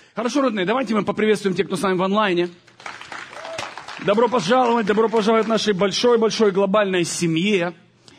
Хорошо, родные, давайте мы поприветствуем тех, кто с нами в онлайне. Добро пожаловать в нашей большой-большой глобальной семье.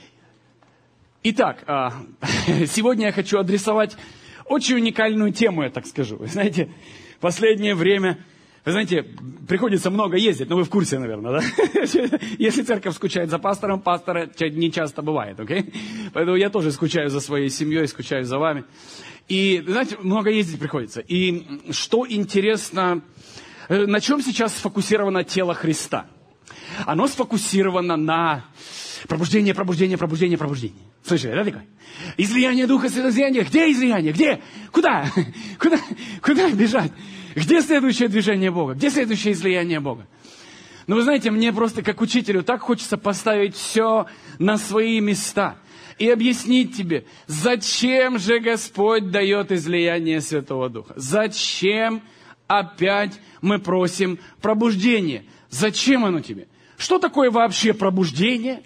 Итак, сегодня я хочу адресовать очень уникальную тему, я так скажу. Вы знаете, в последнее время, вы знаете, приходится много ездить, но вы в курсе, наверное, да? Если церковь скучает за пастором, пастора не часто бывает, окей? Поэтому я тоже скучаю за своей семьей, скучаю за вами. И, знаете, много ездить приходится. И что интересно, на чем сейчас сфокусировано тело Христа? Оно сфокусировано на пробуждение. Слышали, да, такое? Излияние Духа Святого, излияние. Где излияние? Где? Куда? Куда бежать? Где следующее движение Бога? Где следующее излияние Бога? Но вы знаете, мне просто как учителю так хочется поставить все на свои места и объяснить тебе, зачем же Господь дает излияние Святого Духа? Зачем опять мы просим пробуждения? Зачем оно тебе? Что такое вообще пробуждение?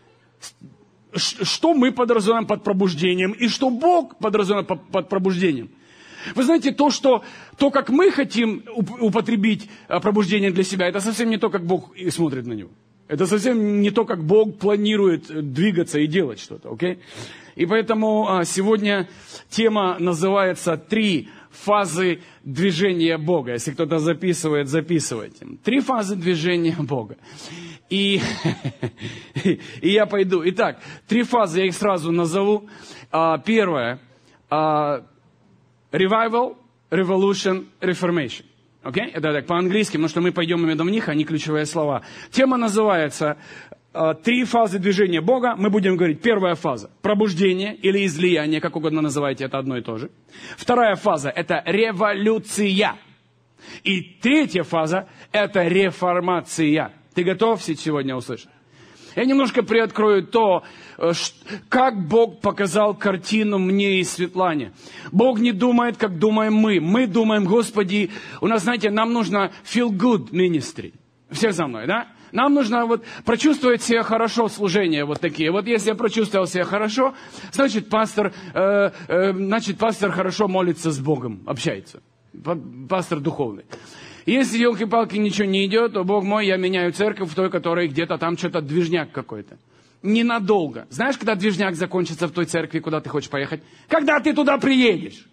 Что мы подразумеваем под пробуждением? И что Бог подразумевает под пробуждением? Вы знаете, то, как мы хотим употребить пробуждение для себя, это совсем не то, как Бог смотрит на него. Это совсем не то, как Бог планирует двигаться и делать что-то, окей? И поэтому сегодня тема называется «Три фазы движения Бога». Если кто-то записывает, записывайте. 3 фазы движения Бога. И я пойду. Итак, 3 фазы, я их сразу назову. Первая revival, revolution, reformation. Окей? Это так по-английски, потому что мы пойдем именно в них, они ключевые слова. Тема называется 3 фазы движения Бога. Мы будем говорить, первая фаза – пробуждение или излияние, как угодно называйте, это одно и то же. Вторая фаза – это революция. И третья фаза – это реформация. Ты готов сегодня услышать? Я немножко приоткрою то, как Бог показал картину мне и Светлане. Бог не думает, как думаем мы. Мы думаем, Господи, у нас, знаете, нам нужно feel good ministry. Все за мной, да? Нам нужно прочувствовать себя хорошо служение вот такие. Вот если я прочувствовал себя хорошо, значит, пастор хорошо молится с Богом, общается. Пастор духовный. Если, елки-палки, ничего не идет, то, Бог мой, я меняю церковь в той, которой где-то там что-то движняк какой-то. Ненадолго. Знаешь, когда движняк закончится в той церкви, куда ты хочешь поехать? Когда ты туда приедешь.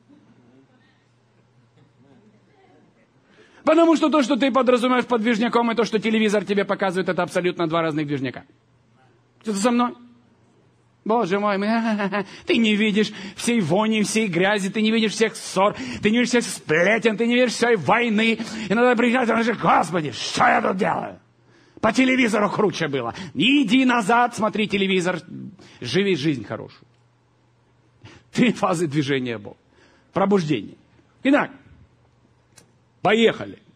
Потому что то, что ты подразумеваешь под движняком, и то, что телевизор тебе показывает, это абсолютно 2 разных движняка. Что-то со мной? Боже мой, ты не видишь всей вони, всей грязи, ты не видишь всех ссор, ты не видишь всех сплетен, ты не видишь всей войны. И надо приезжать и говорить, Господи, что я тут делаю? По телевизору круче было. Иди назад, смотри телевизор, живи жизнь хорошую. 3 фазы движения Бога. Пробуждение. Итак, поехали.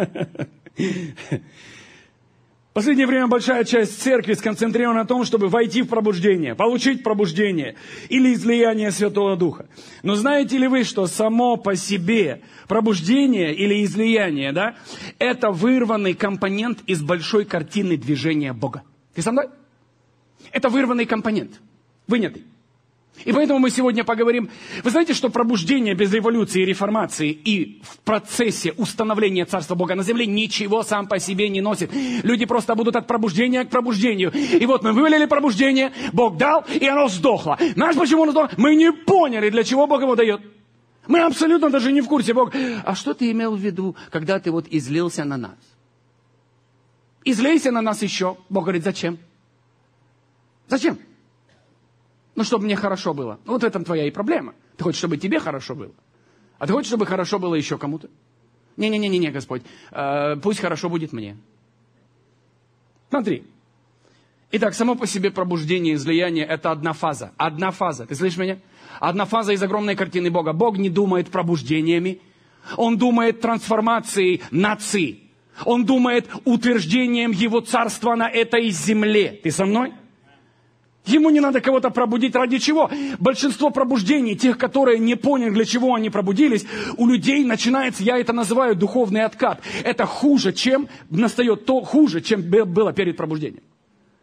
В последнее время большая часть церкви сконцентрирована на том, чтобы войти в пробуждение, получить пробуждение или излияние Святого Духа. Но знаете ли вы, что само по себе пробуждение или излияние, да, это вырванный компонент из большой картины движения Бога? Ты со мной? Это вырванный компонент, вынятый. И поэтому мы сегодня поговорим. Вы знаете, что пробуждение без революции и реформации и в процессе установления Царства Бога на земле ничего сам по себе не носит. Люди просто будут от пробуждения к пробуждению. И вот мы вывалили пробуждение, Бог дал, и оно сдохло. Знаешь, почему оно сдохло? Мы не поняли, для чего Бог его дает. Мы абсолютно даже не в курсе. Бог, а что ты имел в виду, когда ты излился на нас? Излейся на нас еще. Бог говорит, зачем? Зачем? Ну, чтобы мне хорошо было. Вот в этом твоя и проблема. Ты хочешь, чтобы тебе хорошо было. А ты хочешь, чтобы хорошо было еще кому-то? Не, Господь. Пусть хорошо будет мне. Смотри. Итак, само по себе пробуждение, излияние – это одна фаза. Одна фаза. Ты слышишь меня? Одна фаза из огромной картины Бога. Бог не думает пробуждениями. Он думает трансформацией нации. Он думает утверждением Его царства на этой земле. Ты со мной? Ему не надо кого-то пробудить. Ради чего? Большинство пробуждений, тех, которые не поняли, для чего они пробудились, у людей начинается, я это называю, духовный откат. Это хуже, чем настает то хуже, чем было перед пробуждением.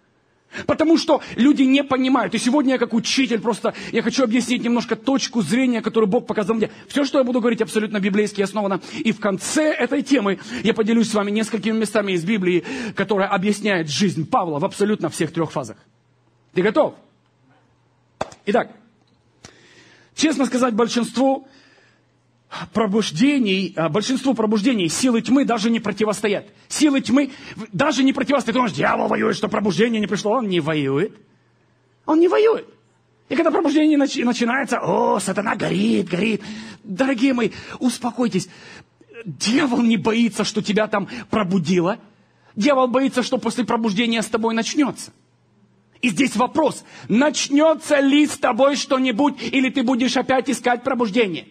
Потому что люди не понимают. И сегодня я как учитель просто, я хочу объяснить немножко точку зрения, которую Бог показал мне. Все, что я буду говорить, абсолютно библейски основано. И в конце этой темы я поделюсь с вами несколькими местами из Библии, которая объясняет жизнь Павла в абсолютно всех 3 фазах. Ты готов? Итак, честно сказать, большинству пробуждений силы тьмы даже не противостоят. Силы тьмы даже не противостоят. Ты думаешь, дьявол воюет, что пробуждение не пришло. Он не воюет. Он не воюет. И когда пробуждение начинается, сатана горит, горит. Дорогие мои, успокойтесь. Дьявол не боится, что тебя там пробудило. Дьявол боится, что после пробуждения с тобой начнется. И здесь вопрос, начнется ли с тобой что-нибудь, или ты будешь опять искать пробуждение?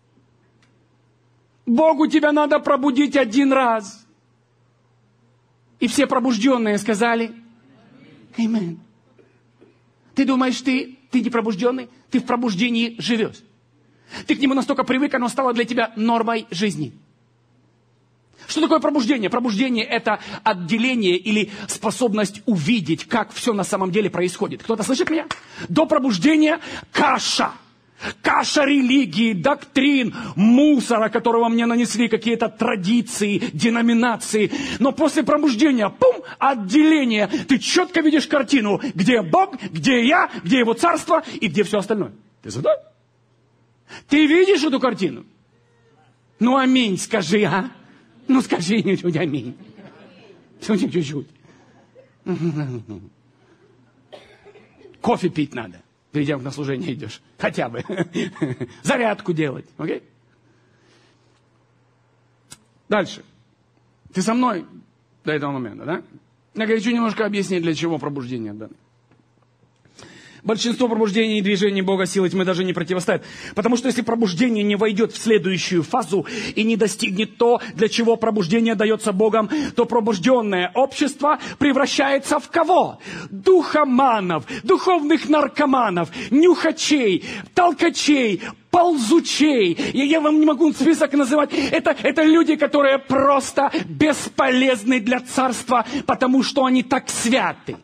Богу тебя надо пробудить 1 раз. И все пробужденные сказали аминь. Ты думаешь, ты не пробужденный? Ты в пробуждении живешь. Ты к нему настолько привык, оно стало для тебя нормой жизни. Что такое пробуждение? Пробуждение – это отделение или способность увидеть, как все на самом деле происходит. Кто-то слышит меня? До пробуждения каша. Каша религии, доктрин, мусора, которого мне нанесли какие-то традиции, деноминации. Но после пробуждения, отделение. Ты четко видишь картину, где Бог, где я, где Его царство и где все остальное. Ты сюда? Ты видишь эту картину? Ну, аминь, скажи, а? Ну, скажи чуть-чуть аминь. Чуть-чуть. Кофе пить надо. Перед тем, как на служение идешь. Хотя бы. Зарядку делать. Окей? Дальше. Ты со мной до этого момента, да? Я хочу немножко объяснить, для чего пробуждение дано. Большинство пробуждений и движений Бога силы тьмы даже не противостоят. Потому что если пробуждение не войдет в следующую фазу и не достигнет то, для чего пробуждение дается Богом, то пробужденное общество превращается в кого? Духоманов, духовных наркоманов, нюхачей, толкачей, ползучей. Я вам не могу список называть. Это люди, которые просто бесполезны для царства, потому что они так святы.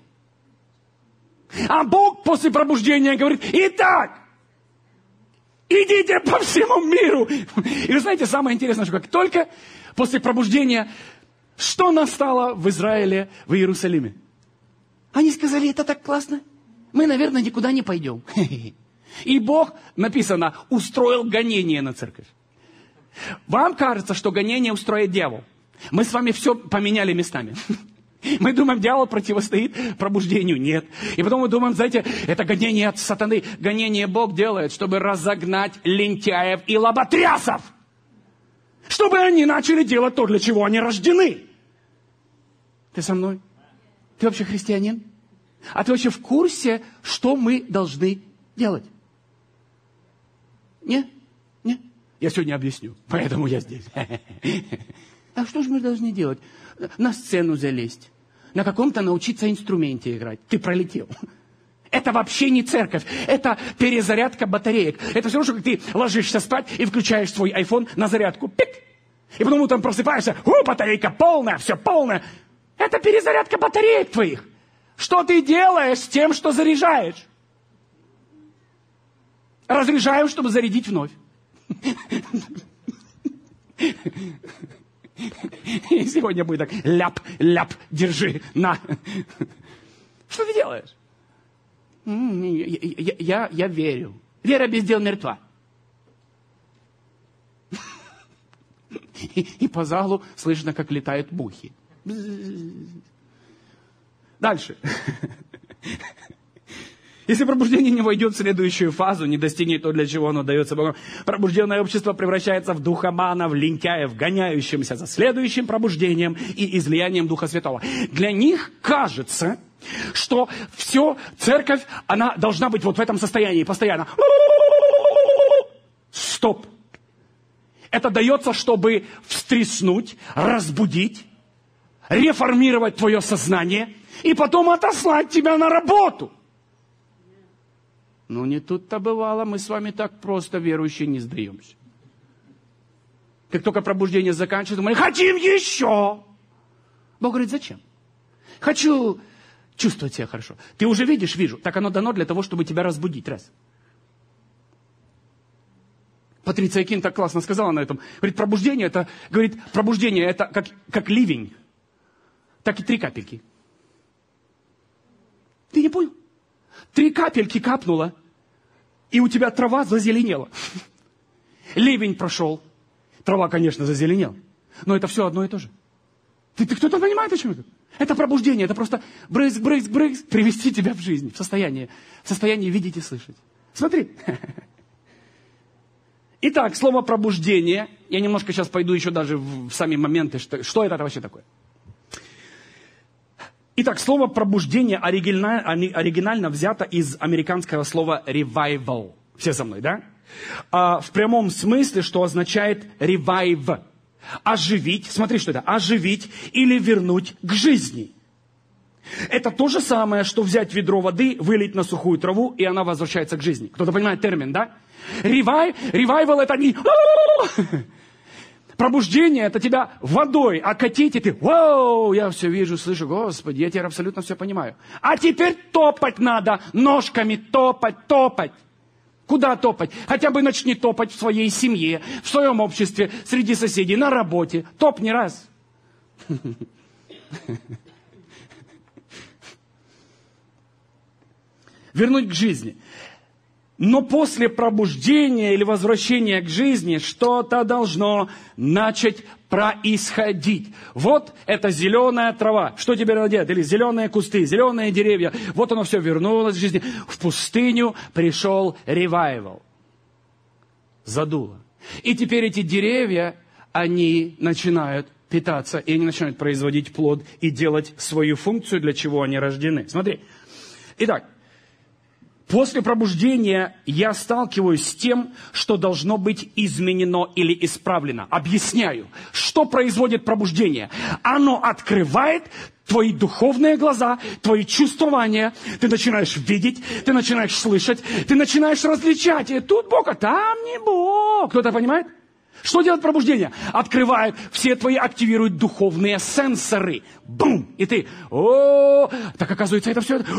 А Бог после пробуждения говорит: итак, идите по всему миру. И вы знаете, самое интересное, что как только после пробуждения, что настало в Израиле, в Иерусалиме? Они сказали: это так классно, мы, наверное, никуда не пойдем. И Бог, написано, устроил гонение на церковь. Вам кажется, что гонение устроит дьявол. Мы с вами все поменяли местами. Мы думаем, дьявол противостоит пробуждению. Нет. И потом мы думаем, знаете, это гонение от сатаны. Гонение Бог делает, чтобы разогнать лентяев и лоботрясов. Чтобы они начали делать то, для чего они рождены. Ты со мной? Ты вообще христианин? А ты вообще в курсе, что мы должны делать? Нет? Нет? Я сегодня объясню, поэтому я здесь. А что же мы должны делать? На сцену залезть, на каком-то научиться инструменте играть. Ты пролетел. Это вообще не церковь. Это перезарядка батареек. Это все равно, что как ты ложишься спать и включаешь свой iPhone на зарядку. Пик! И потом утром просыпаешься, батарейка полная, все полное. Это перезарядка батареек твоих. Что ты делаешь с тем, что заряжаешь? Разряжаем, чтобы зарядить вновь. И сегодня будет так: ляп, ляп, держи, на. Что ты делаешь? Я верю. Вера без дел мертва. И по залу слышно, как летают мухи. Дальше. Если пробуждение не войдет в следующую фазу, не достигнет то, для чего оно дается Богом, пробужденное общество превращается в духоманов, лентяев, гоняющимся за следующим пробуждением и излиянием Духа Святого. Для них кажется, что все, церковь, она должна быть вот в этом состоянии постоянно. Стоп! Это дается, чтобы встряснуть, разбудить, реформировать твое сознание и потом отослать тебя на работу. Ну, не тут-то бывало, мы с вами так просто, верующие, не сдаемся. Как только пробуждение заканчивается, мы хотим еще. Бог говорит: зачем? Хочу Чувствовать себя хорошо. Ты уже видишь, вижу. Так оно дано для того, чтобы тебя разбудить. Раз. Патриция Кин так классно сказала на этом. Говорит, пробуждение это как ливень. Так и 3 капельки. Ты не понял? 3 капельки капнуло, и у тебя трава зазеленела. Ливень прошел. Трава, конечно, зазеленела. Но это все одно и то же. Ты кто-то понимает, о чем это? Это пробуждение, это просто брызг, привести тебя в жизнь, в состояние видеть и слышать. Смотри. Итак, слово пробуждение. Я немножко сейчас пойду еще даже в сами моменты, что это вообще такое. Итак, слово пробуждение оригинально взято из американского слова revival. Все со мной, да? В прямом смысле, что означает revive. Оживить, смотри, что это, оживить или вернуть к жизни. Это то же самое, что взять ведро воды, вылить на сухую траву, и она возвращается к жизни. Кто-то понимает термин, да? Revival это не... Пробуждение это тебя водой окатить, и ты, вау, я все вижу, слышу, Господи, я теперь абсолютно все понимаю. А теперь топать надо, ножками топать. Куда топать? Хотя бы начни топать в своей семье, в своем обществе, среди соседей, на работе. Топни раз. Вернуть к жизни. Но после пробуждения или возвращения к жизни что-то должно начать происходить. Вот это зеленая трава. Что тебе надо делать? Или зеленые кусты, зеленые деревья. Вот оно все вернулось в жизнь. В пустыню пришел ревайвал. Задуло. И теперь эти деревья, они начинают питаться, и они начинают производить плод и делать свою функцию, для чего они рождены. Смотри. Итак. После пробуждения я сталкиваюсь с тем, что должно быть изменено или исправлено. Объясняю, что производит пробуждение. Оно открывает твои духовные глаза, твои чувствования. Ты начинаешь видеть, ты начинаешь слышать, ты начинаешь различать. И тут Бог, а там не Бог. Кто-то понимает? Что делает пробуждение? Открывает, все твои активируют духовные сенсоры. Бум! И ты, так оказывается, это все,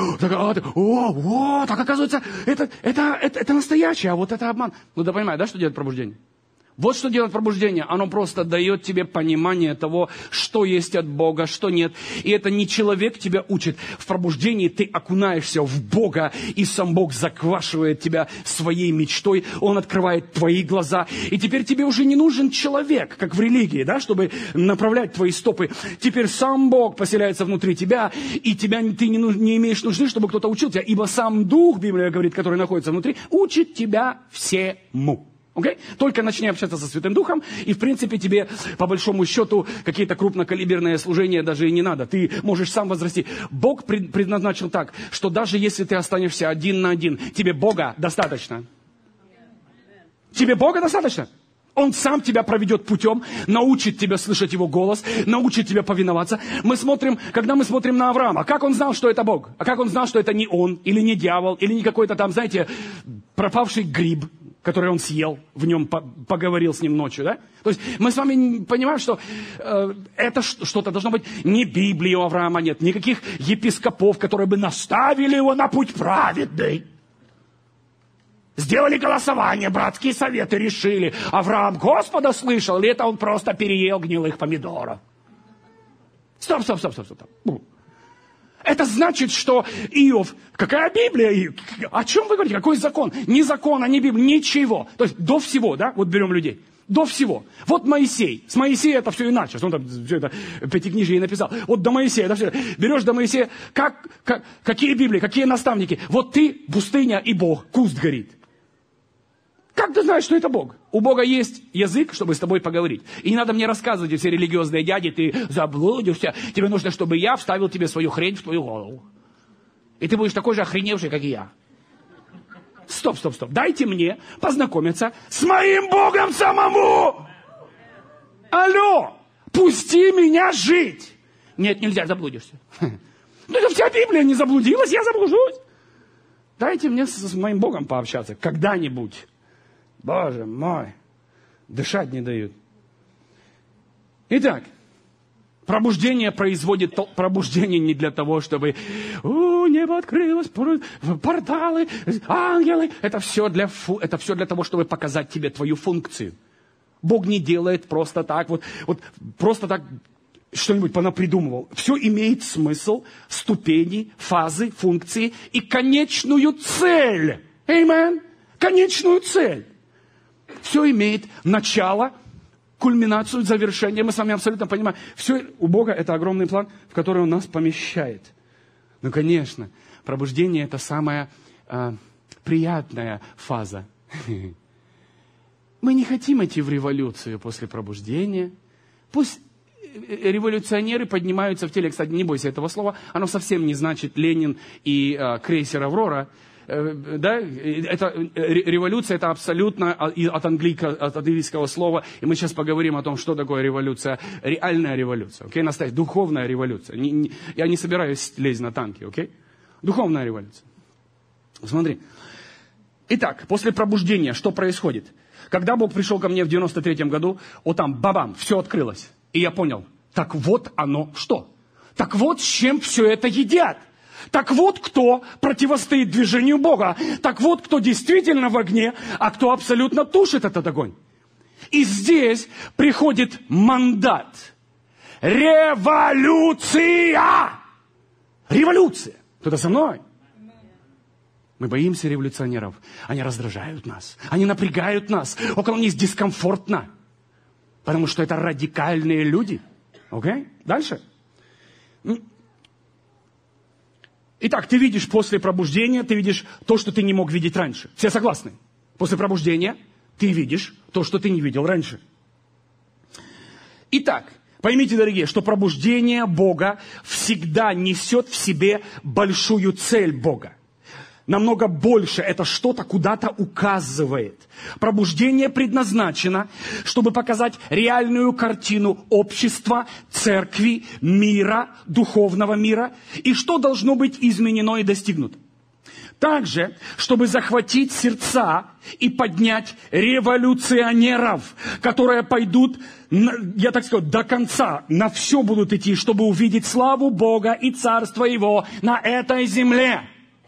так оказывается, это настоящее, а вот это обман. Ну да понимаешь, да, что делает пробуждение? Вот что делает пробуждение. Оно просто дает тебе понимание того, что есть от Бога, что нет. И это не человек тебя учит. В пробуждении ты окунаешься в Бога, и сам Бог заквашивает тебя своей мечтой. Он открывает твои глаза. И теперь тебе уже не нужен человек, как в религии, да, чтобы направлять твои стопы. Теперь сам Бог поселяется внутри тебя, и ты не имеешь нужды, чтобы кто-то учил тебя. Ибо сам Дух, Библия говорит, который находится внутри, учит тебя всему. Okay? Только начни общаться со Святым Духом, и, в принципе, тебе, по большому счету, какие-то крупнокалиберные служения даже и не надо. Ты можешь сам возрасти. Бог предназначил так, что даже если ты останешься один на один, тебе Бога достаточно. Тебе Бога достаточно. Он сам тебя проведет путем, научит тебя слышать Его голос, научит тебя повиноваться. Когда мы смотрим на Авраама, как он знал, что это Бог? А как он знал, что это не он, или не дьявол, или не какой-то там, знаете, пропавший гриб, который он съел, в нем поговорил с ним ночью, да? То есть мы с вами понимаем, что это что-то должно быть. Не Библии у Авраама нет, никаких епископов, которые бы наставили его на путь праведный. Сделали голосование, братские советы решили. Авраам Господа слышал, или это он просто переел гнилых помидоров? Стоп. Это значит, что Иов... Какая Библия? О чем вы говорите? Какой закон? Ни закона, ни Библия, ничего. То есть до всего, да? Вот берем людей. До всего. Вот Моисей. С Моисея это все иначе. Он там все это пятикнижие написал. Вот до Моисея. Да, все. Берешь до Моисея. Какие Библии, какие наставники? Вот ты, пустыня и Бог. Куст горит. Как ты знаешь, что это Бог? У Бога есть язык, чтобы с тобой поговорить. И не надо мне рассказывать, все религиозные дяди, ты заблудишься. Тебе нужно, чтобы я вставил тебе свою хрень в твою голову. И ты будешь такой же охреневший, как и я. Стоп. Дайте мне познакомиться с моим Богом самому. Алло, пусти меня жить. Нет, нельзя, заблудишься. Ну, это вся Библия не заблудилась, я заблужусь. Дайте мне с моим Богом пообщаться когда-нибудь. Боже мой, дышать не дают. Итак, Пробуждение производит пробуждение не для того, чтобы небо открылось, порталы, ангелы. Это все для того, чтобы показать тебе твою функцию. Бог не делает просто так, вот просто так что-нибудь понапридумывал. Все имеет смысл, ступени, фазы, функции и конечную цель. Аминь. Конечную цель. Все имеет начало, кульминацию, завершение. Мы с вами абсолютно понимаем. Все у Бога это огромный план, в который Он нас помещает. Ну, конечно, пробуждение это самая приятная фаза. Мы не хотим идти в революцию после пробуждения. Пусть революционеры поднимаются в теле. Кстати, не бойся этого слова. Оно совсем не значит Ленин и крейсер «Аврора». Да? Революция это абсолютно от английского слова. И мы сейчас поговорим о том, что такое революция. Реальная революция. Okay? Настоящая духовная революция. Я не собираюсь лезть на танки. Okay? Духовная революция. Смотри. Итак, после пробуждения что происходит? Когда Бог пришел ко мне в 93-м году, там бабам, все открылось. И я понял, так вот оно что? Так вот с чем все это едят. Так вот кто противостоит движению Бога. Так вот кто действительно в огне, а кто абсолютно тушит этот огонь. И здесь приходит мандат. Революция! Революция! Кто-то со мной? Мы боимся революционеров. Они раздражают нас. Они напрягают нас. Около них дискомфортно. Потому что это радикальные люди. Окей? Дальше. Итак, ты видишь после пробуждения, ты видишь то, что ты не мог видеть раньше. Все согласны? После пробуждения ты видишь то, что ты не видел раньше. Итак, поймите, дорогие, что пробуждение Бога всегда несет в себе большую цель Бога. Намного больше это что-то куда-то указывает. Пробуждение предназначено, чтобы показать реальную картину общества, церкви, мира, духовного мира, и что должно быть изменено и достигнуто. Также, чтобы захватить сердца и поднять революционеров, которые пойдут, я так скажу, до конца, на все будут идти, чтобы увидеть славу Бога и Царство Его на этой земле.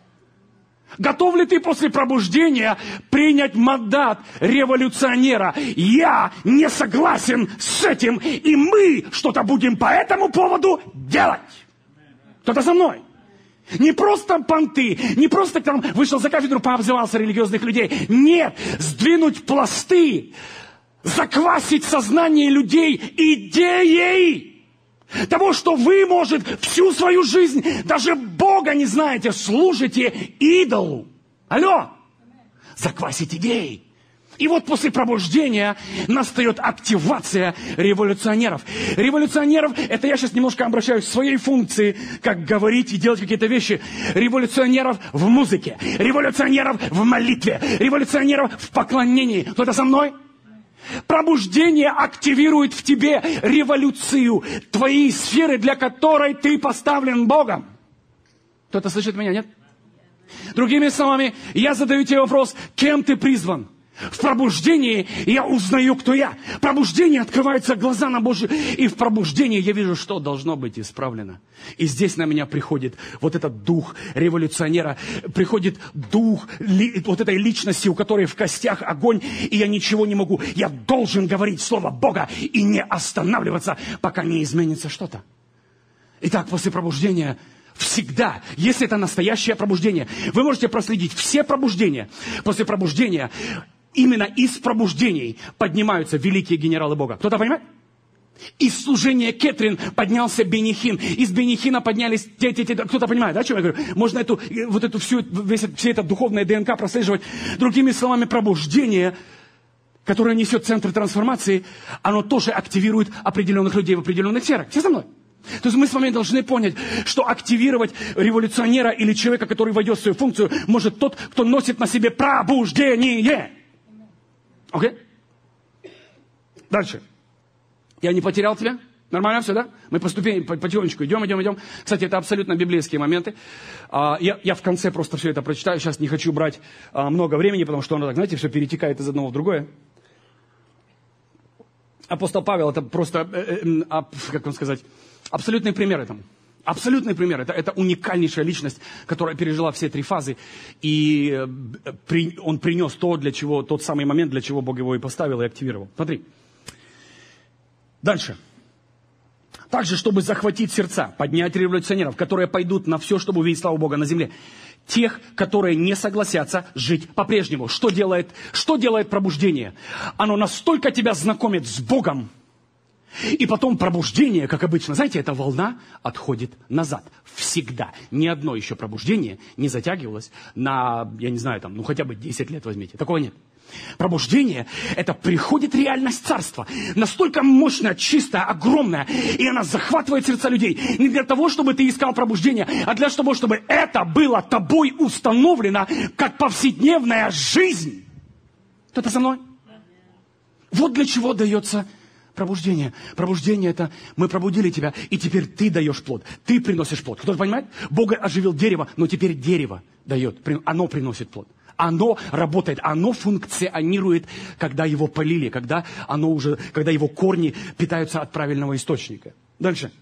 Готов ли ты после пробуждения принять мандат революционера? Я не согласен с этим, и мы что-то будем по этому поводу делать. Кто-то со мной? Не просто понты, не просто там вышел за кафедру, пообзывался религиозных людей. Нет, сдвинуть пласты, заквасить сознание людей идеей того, что вы, может, всю свою жизнь даже Бога не знаете, служите идолу. Алло! Заквасить идеи. И вот после пробуждения настает активация революционеров. Революционеров, это я сейчас немножко обращаюсь к своей функции, как говорить и делать какие-то вещи. Революционеров в музыке, революционеров в молитве, революционеров в поклонении. Кто-то со мной? Пробуждение активирует в тебе революцию твоей сферы, для которой ты поставлен Богом. Кто-то слышит меня, нет? Другими словами, я задаю тебе вопрос, кем ты призван? В пробуждении я узнаю, кто я. В пробуждении открываются глаза на Божию. И в пробуждении я вижу, что должно быть исправлено. И здесь на меня приходит вот этот дух революционера. Приходит дух вот этой личности, у которой в костях огонь. И я ничего не могу. Я должен говорить Слово Бога и не останавливаться, пока не изменится что-то. Итак, после пробуждения всегда, если это настоящее пробуждение, вы можете проследить все пробуждения. После пробуждения именно из пробуждений поднимаются великие генералы Бога. Кто-то понимает? Из служения Кэтрин поднялся Бенихин. Из Бенихина поднялись кто-то понимает, да, о чем я говорю? Можно все это духовное ДНК прослеживать. Другими словами, пробуждение, которое несет центр трансформации, оно тоже активирует определенных людей в определенных сферах. Все со мной? То есть мы с вами должны понять, что активировать революционера или человека, который войдет в свою функцию, может тот, кто носит на себе пробуждение. Окей? Дальше. Я не потерял тебя? Нормально все, да? Мы потихонечку идем. Кстати, это абсолютно библейские моменты. Я в конце просто все это прочитаю. Сейчас не хочу брать много времени, потому что оно так, знаете, все перетекает из одного в другое. Апостол Павел, это просто, как вам сказать, Абсолютный пример этому. Абсолютный пример. Это уникальнейшая личность, которая пережила все 3 фазы. И он принес тот самый момент, для чего Бог его и поставил, и активировал. Смотри. Дальше. Также, чтобы захватить сердца, поднять революционеров, которые пойдут на все, чтобы увидеть славу Бога на земле. Тех, которые не согласятся жить по-прежнему. Что делает пробуждение? Оно настолько тебя знакомит с Богом, и потом пробуждение, как обычно, знаете, эта волна отходит назад. Всегда. Ни одно еще пробуждение не затягивалось на, я не знаю, хотя бы 10 лет возьмите. Такого нет. Пробуждение – это приходит реальность царства. Настолько мощная, чистая, огромная. И она захватывает сердца людей. Не для того, чтобы ты искал пробуждение, а для того, чтобы это было тобой установлено, как повседневная жизнь. Кто-то со мной? Вот для чего дается пробуждение. Пробуждение – это мы пробудили тебя, и теперь ты даешь плод. Ты приносишь плод. Кто-то понимает? Бог оживил дерево, но теперь дерево дает. Оно приносит плод. Оно работает, оно функционирует, когда его полили, когда его корни питаются от правильного источника. Дальше.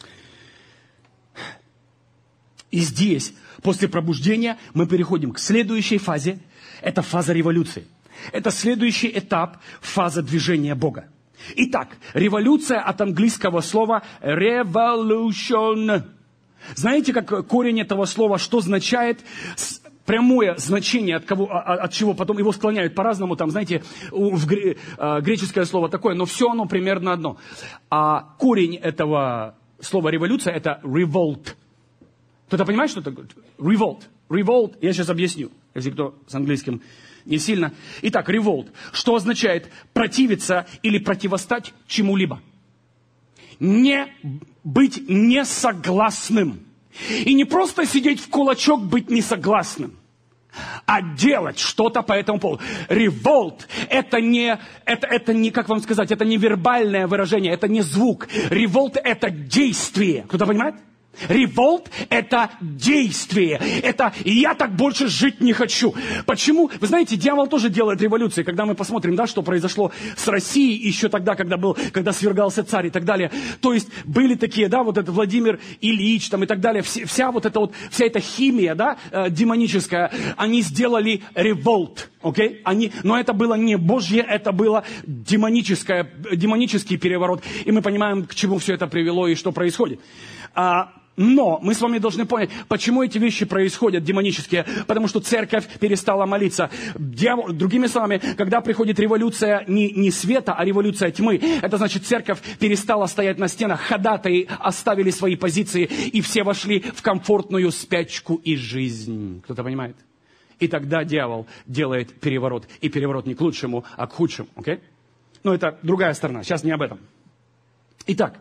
И здесь, после пробуждения, мы переходим к следующей фазе. Это фаза революции. Это следующий этап, фаза движения Бога. Итак, революция от английского слова revolution. Знаете, как корень этого слова, что означает? Прямое значение, от чего потом его склоняют по-разному, греческое слово такое, но все оно примерно одно. А корень этого слова революция – это revolt. Кто-то понимает, что такое? Revolt. Revolt, я сейчас объясню, если кто с английским не сильно. Итак, revolt, что означает противиться или противостать чему-либо. Не быть несогласным. И не просто сидеть в кулачок, быть несогласным, а делать что-то по этому поводу. Револт – это не, как вам сказать, это не вербальное выражение, это не звук. Револт – это действие. Кто-то понимает? Револт – это действие. Это «я так больше жить не хочу». Почему? Вы знаете, дьявол тоже делает революции. Когда мы посмотрим, что произошло с Россией еще тогда, когда свергался царь и так далее. То есть были такие, этот Владимир Ильич и так далее. Вся эта химия, демоническая, они сделали револт. Okay? Но это было не Божье, это было демонический переворот. И мы понимаем, к чему все это привело и что происходит. Но мы с вами должны понять, почему эти вещи происходят демонические. Потому что церковь перестала молиться. Другими словами, когда приходит революция не света, а революция тьмы, это значит, церковь перестала стоять на стенах, ходатаи оставили свои позиции, и все вошли в комфортную спячку и жизнь. Кто-то понимает? И тогда дьявол делает переворот. И переворот не к лучшему, а к худшему. Okay? Но это другая сторона. Сейчас не об этом. Итак.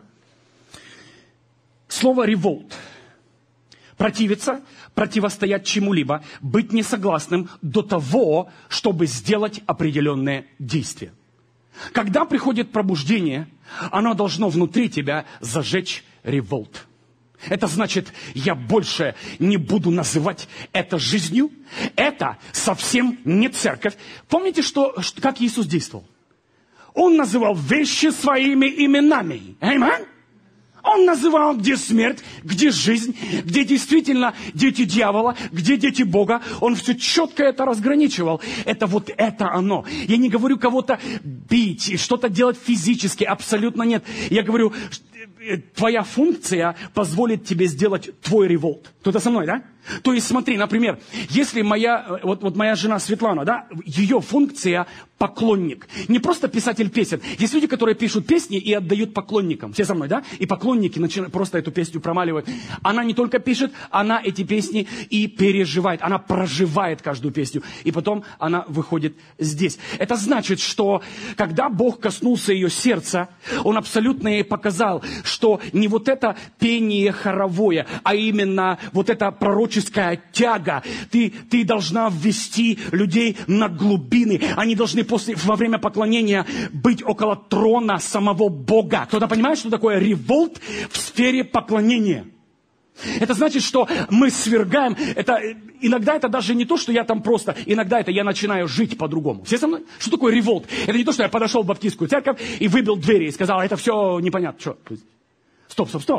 Слово «револт» – противиться, противостоять чему-либо, быть несогласным до того, чтобы сделать определенное действие. Когда приходит пробуждение, оно должно внутри тебя зажечь револт. Это значит, я больше не буду называть это жизнью, это совсем не церковь. Помните, как Иисус действовал? Он называл вещи своими именами. Аминь. Он называл, где смерть, где жизнь, где действительно дети дьявола, где дети Бога. Он все четко это разграничивал. Это оно. Я не говорю кого-то бить и что-то делать физически. Абсолютно нет. Я говорю, твоя функция позволит тебе сделать твой револт. Кто-то со мной, да? То есть смотри, например, если моя жена Светлана, ее функция поклонник. Не просто писатель песен. Есть люди, которые пишут песни и отдают поклонникам. Все со мной, да? И поклонники просто эту песню промаливают. Она не только пишет, она эти песни и переживает. Она проживает каждую песню. И потом она выходит здесь. Это значит, что когда Бог коснулся ее сердца, Он абсолютно ей показал, что не это пение хоровое, а именно эта пророческая тяга. Ты должна ввести людей на глубины. Они должны во время поклонения быть около трона самого Бога. Кто-то понимает, что такое револт в сфере поклонения? Это значит, что мы свергаем. Иногда это даже не то, что я там просто... Иногда это я начинаю жить по-другому. Все со мной? Что такое револт? Это не то, что я подошел в баптистскую церковь и выбил двери и сказал, это все непонятно. Что? Стоп.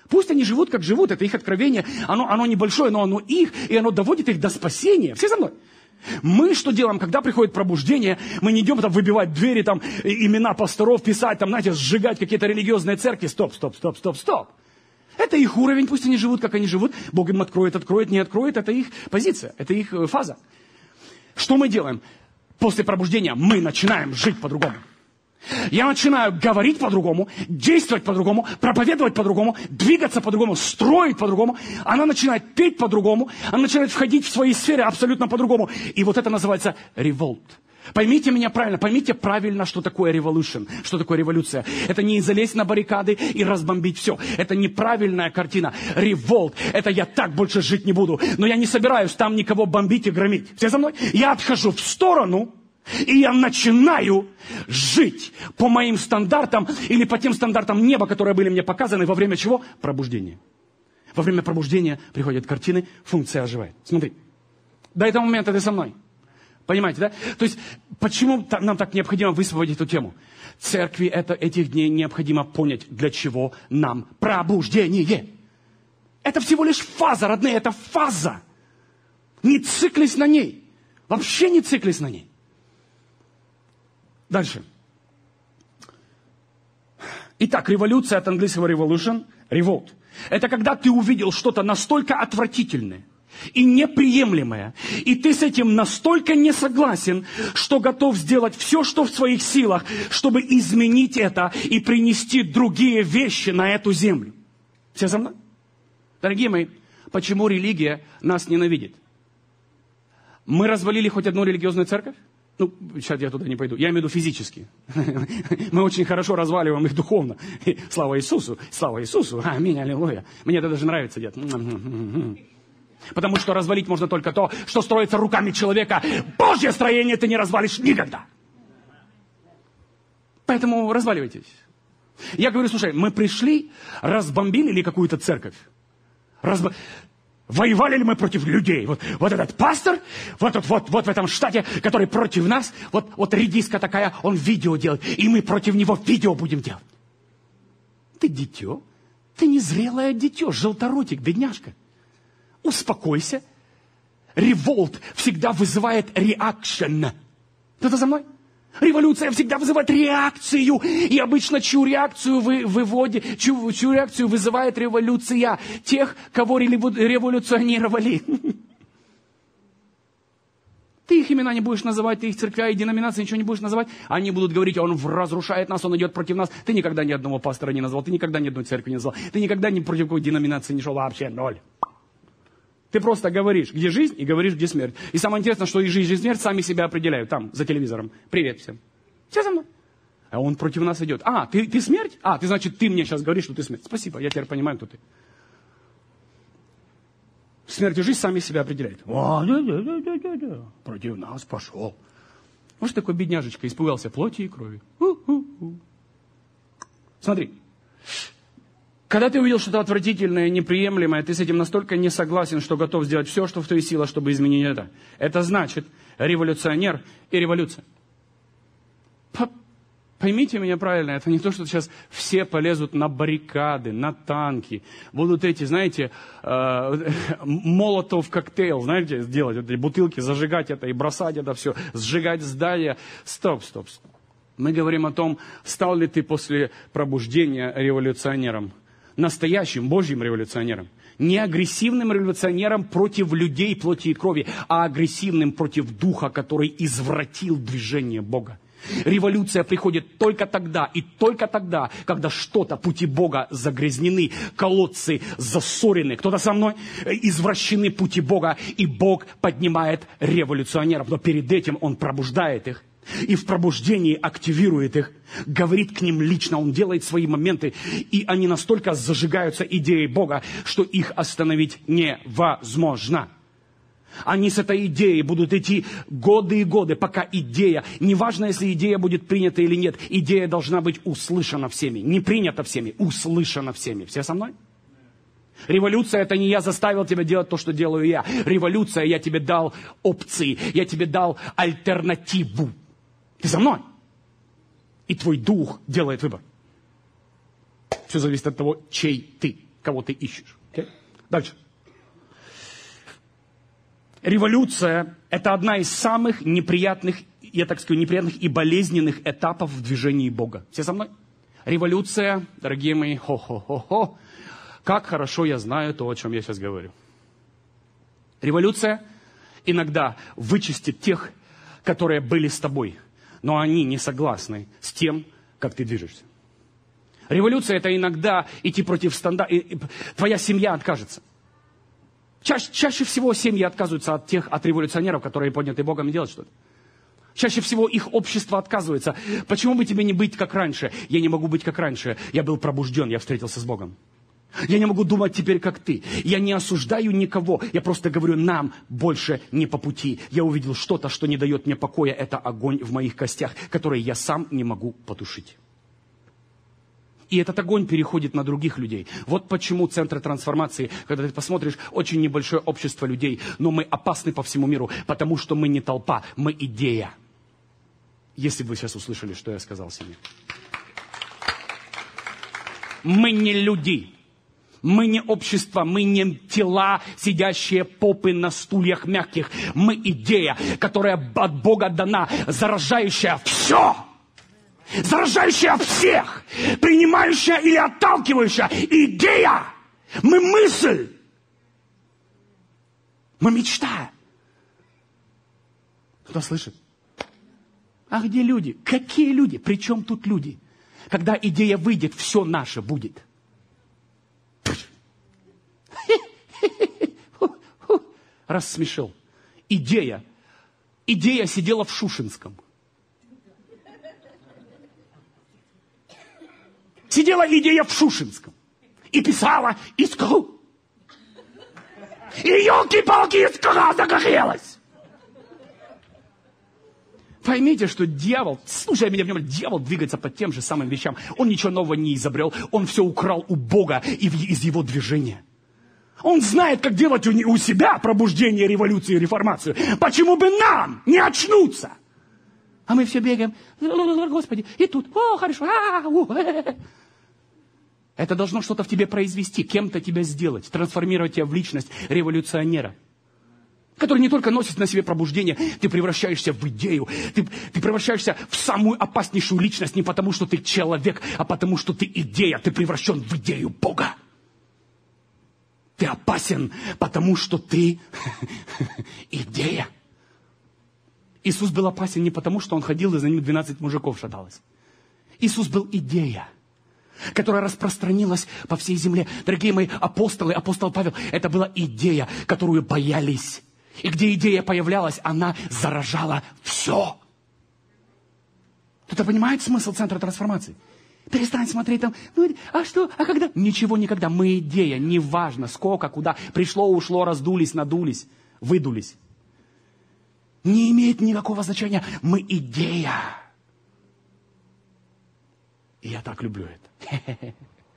Пусть они живут, как живут, это их откровение, оно небольшое, но оно их, и оно доводит их до спасения. Все со мной? Мы что делаем, когда приходит пробуждение, мы не идем там выбивать двери, там, имена пасторов писать, там, знаете, сжигать какие-то религиозные церкви. Стоп. Это их уровень, пусть они живут, как они живут. Бог им откроет, не откроет, это их позиция, это их фаза. Что мы делаем? После пробуждения мы начинаем жить по-другому. Я начинаю говорить по-другому, действовать по-другому, проповедовать по-другому, двигаться по-другому, строить по-другому. Она начинает петь по-другому, она начинает входить в свои сферы абсолютно по-другому. И вот это называется револт. Поймите меня правильно, поймите правильно, что такое revolution, что такое революция. Это не залезть на баррикады и разбомбить все. Это неправильная картина. Револт, это я так больше жить не буду. Но я не собираюсь там никого бомбить и громить. Все со мной? Я отхожу в сторону. И я начинаю жить по моим стандартам или по тем стандартам неба, которые были мне показаны во время чего? Пробуждения. Во время пробуждения приходят картины, функция оживает. Смотри, до этого момента ты со мной. Понимаете, да? То есть, почему нам так необходимо высвободить эту тему? Церкви этих дней необходимо понять, для чего нам пробуждение. Это всего лишь фаза, родные, это фаза. Не циклись на ней. Вообще не циклись на ней. Дальше. Итак, революция от английского revolution, revolt. Это когда ты увидел что-то настолько отвратительное и неприемлемое, и ты с этим настолько не согласен, что готов сделать все, что в своих силах, чтобы изменить это и принести другие вещи на эту землю. Все со мной? Дорогие мои, почему религия нас ненавидит? Мы развалили хоть одну религиозную церковь? Ну, сейчас я туда не пойду. Я имею в виду физически. Мы очень хорошо разваливаем их духовно. Слава Иисусу! Слава Иисусу! Аминь, аллилуйя! Мне это даже нравится, дед. Потому что развалить можно только то, что строится руками человека. Божье строение ты не развалишь никогда. Поэтому разваливайтесь. Я говорю, слушай, мы пришли, разбомбили ли какую-то церковь? Воевали ли мы против людей? Вот этот пастор, вот в этом штате, который против нас, вот редиска такая, он видео делает, и мы против него видео будем делать. Ты дитё, ты незрелое дитё, желторотик, бедняжка. Успокойся. Револт всегда вызывает реакшн. Кто-то за мной? Революция всегда вызывает реакцию. И обычно чью реакцию чью реакцию вызывает революция? Тех, кого революционировали. Ты их имена не будешь называть, ты их церквя и деноминации ничего не будешь называть. Они будут говорить, он разрушает нас, он идет против нас. Ты никогда ни одного пастора не назвал, ты никогда ни одной церкви не назвал. Ты никогда ни против какой деноминации не шел, вообще ноль. Ты просто говоришь, где жизнь, и говоришь, где смерть. И самое интересное, что и жизнь, и смерть сами себя определяют. Там, за телевизором. Привет всем. Все за мной. А он против нас идет. А, ты смерть? А, значит, ты мне сейчас говоришь, что ты смерть. Спасибо, я теперь понимаю, кто ты. Смерть и жизнь сами себя определяют. Да. Против нас пошел. Может, такой бедняжечка испугался плоти и крови. Смотри. Когда ты увидел что-то отвратительное, неприемлемое, ты с этим настолько не согласен, что готов сделать все, что в твоих силах, чтобы изменить это. Это значит революционер и революция. Поймите меня правильно, это не то, что сейчас все полезут на баррикады, на танки, будут эти, знаете, молотов коктейль, знаете, сделать, эти бутылки, зажигать это и бросать это все, сжигать здания. Стоп. Мы говорим о том, стал ли ты после пробуждения революционером. Настоящим Божьим революционером. Не агрессивным революционером против людей, плоти и крови, а агрессивным против духа, который извратил движение Бога. Революция приходит только тогда и только тогда, когда что-то, пути Бога загрязнены, колодцы засорены. Кто-то со мной? Извращены пути Бога, и Бог поднимает революционеров. Но перед этим Он пробуждает их. И в пробуждении активирует их, говорит к ним лично, он делает свои моменты, и они настолько зажигаются идеей Бога, что их остановить невозможно. Они с этой идеей будут идти годы и годы, пока идея, неважно, если идея будет принята или нет, идея должна быть услышана всеми, не принята всеми, услышана всеми. Все со мной? Революция — это не я заставил тебя делать то, что делаю я. Революция — я тебе дал опции, я тебе дал альтернативу. Ты со мной? И твой дух делает выбор. Все зависит от того, чей ты. кого ты ищешь. Okay? Дальше. Революция – это одна из самых неприятных, я так скажу, неприятных и болезненных этапов в движении Бога. Все со мной? Революция, дорогие мои, хо-хо-хо-хо. Как хорошо я знаю то, о чем я сейчас говорю. Революция иногда вычистит тех, которые были с тобой, но они не согласны с тем, как ты движешься. Революция – это иногда идти против стандарта, твоя семья откажется. Чаще всего семьи отказываются от революционеров, которые подняты Богом, и делать что-то. Чаще всего их общество отказывается. Почему бы тебе не быть как раньше? Я не могу быть как раньше. Я был пробужден, я встретился с Богом. Я не могу думать теперь, как ты. Я не осуждаю никого. Я просто говорю, нам больше не по пути. Я увидел что-то, что не дает мне покоя. Это огонь в моих костях, который я сам не могу потушить. И этот огонь переходит на других людей. Вот почему центры трансформации, когда ты посмотришь, очень небольшое общество людей, но мы опасны по всему миру, потому что мы не толпа, мы идея. Если бы вы сейчас услышали, что я сказал себе. Мы не люди. Мы не общество, мы не тела, сидящие попы на стульях мягких. Мы идея, которая от Бога дана, заражающая все. Заражающая всех, принимающая или отталкивающая идея. Мы мысль. Мы мечта. Кто слышит? А где люди? Какие люди? Причем тут люди? Когда идея выйдет, все наше будет. Рассмешил. Идея сидела в Шушинском. Сидела идея в Шушинском. И писала искру. И елки-палки искра загорелась. Поймите, что дьявол, слушай меня внимательно, дьявол двигается по тем же самым вещам. Он ничего нового не изобрел. Он все украл у Бога и из его движения. Он знает, как делать у себя пробуждение, революцию, реформацию. Почему бы нам не очнуться? А мы все бегаем. Господи, и тут. О, хорошо. Это должно что-то в тебе произвести, кем-то тебя сделать, трансформировать тебя в личность революционера, который не только носит на себе пробуждение, ты превращаешься в идею, ты превращаешься в самую опаснейшую личность не потому, что ты человек, а потому, что ты идея, ты превращен в идею Бога. Ты опасен, потому что ты идея. Иисус был опасен не потому, что он ходил, и за ним 12 мужиков шаталось. Иисус был идея, которая распространилась по всей земле. Дорогие мои апостолы, апостол Павел, это была идея, которую боялись. И где идея появлялась, она заражала все. Кто-то понимает смысл центра трансформации? Перестань смотреть там, ну, а что, а когда? Ничего никогда. Мы идея, неважно сколько, куда. Пришло, ушло, раздулись, надулись, выдулись. Не имеет никакого значения. Мы идея. И я так люблю это.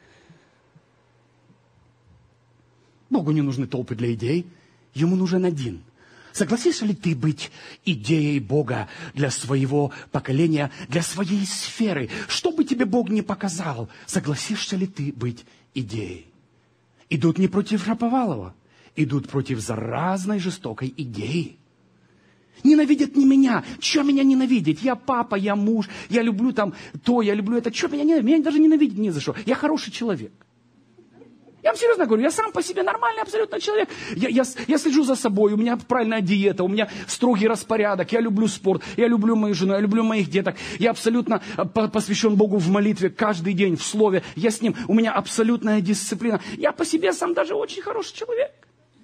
Богу не нужны толпы для идей. Ему нужен один. Согласишься ли ты быть идеей Бога для своего поколения, для своей сферы? Что бы тебе Бог не показал, согласишься ли ты быть идеей? Идут не против Шаповалова, идут против заразной жестокой идеи. Ненавидят не меня. Чего меня ненавидеть? Я папа, я муж, я люблю там то, я люблю это. Чего меня ненавидеть? Меня даже ненавидеть не за что. Я хороший человек. Я вам серьезно говорю, я сам по себе нормальный абсолютно человек. Я слежу за собой, у меня правильная диета, у меня строгий распорядок, я люблю спорт, я люблю мою жену, я люблю моих деток. Я абсолютно посвящен Богу в молитве каждый день, в слове. Я с Ним, у меня абсолютная дисциплина. Я по себе сам даже очень хороший человек.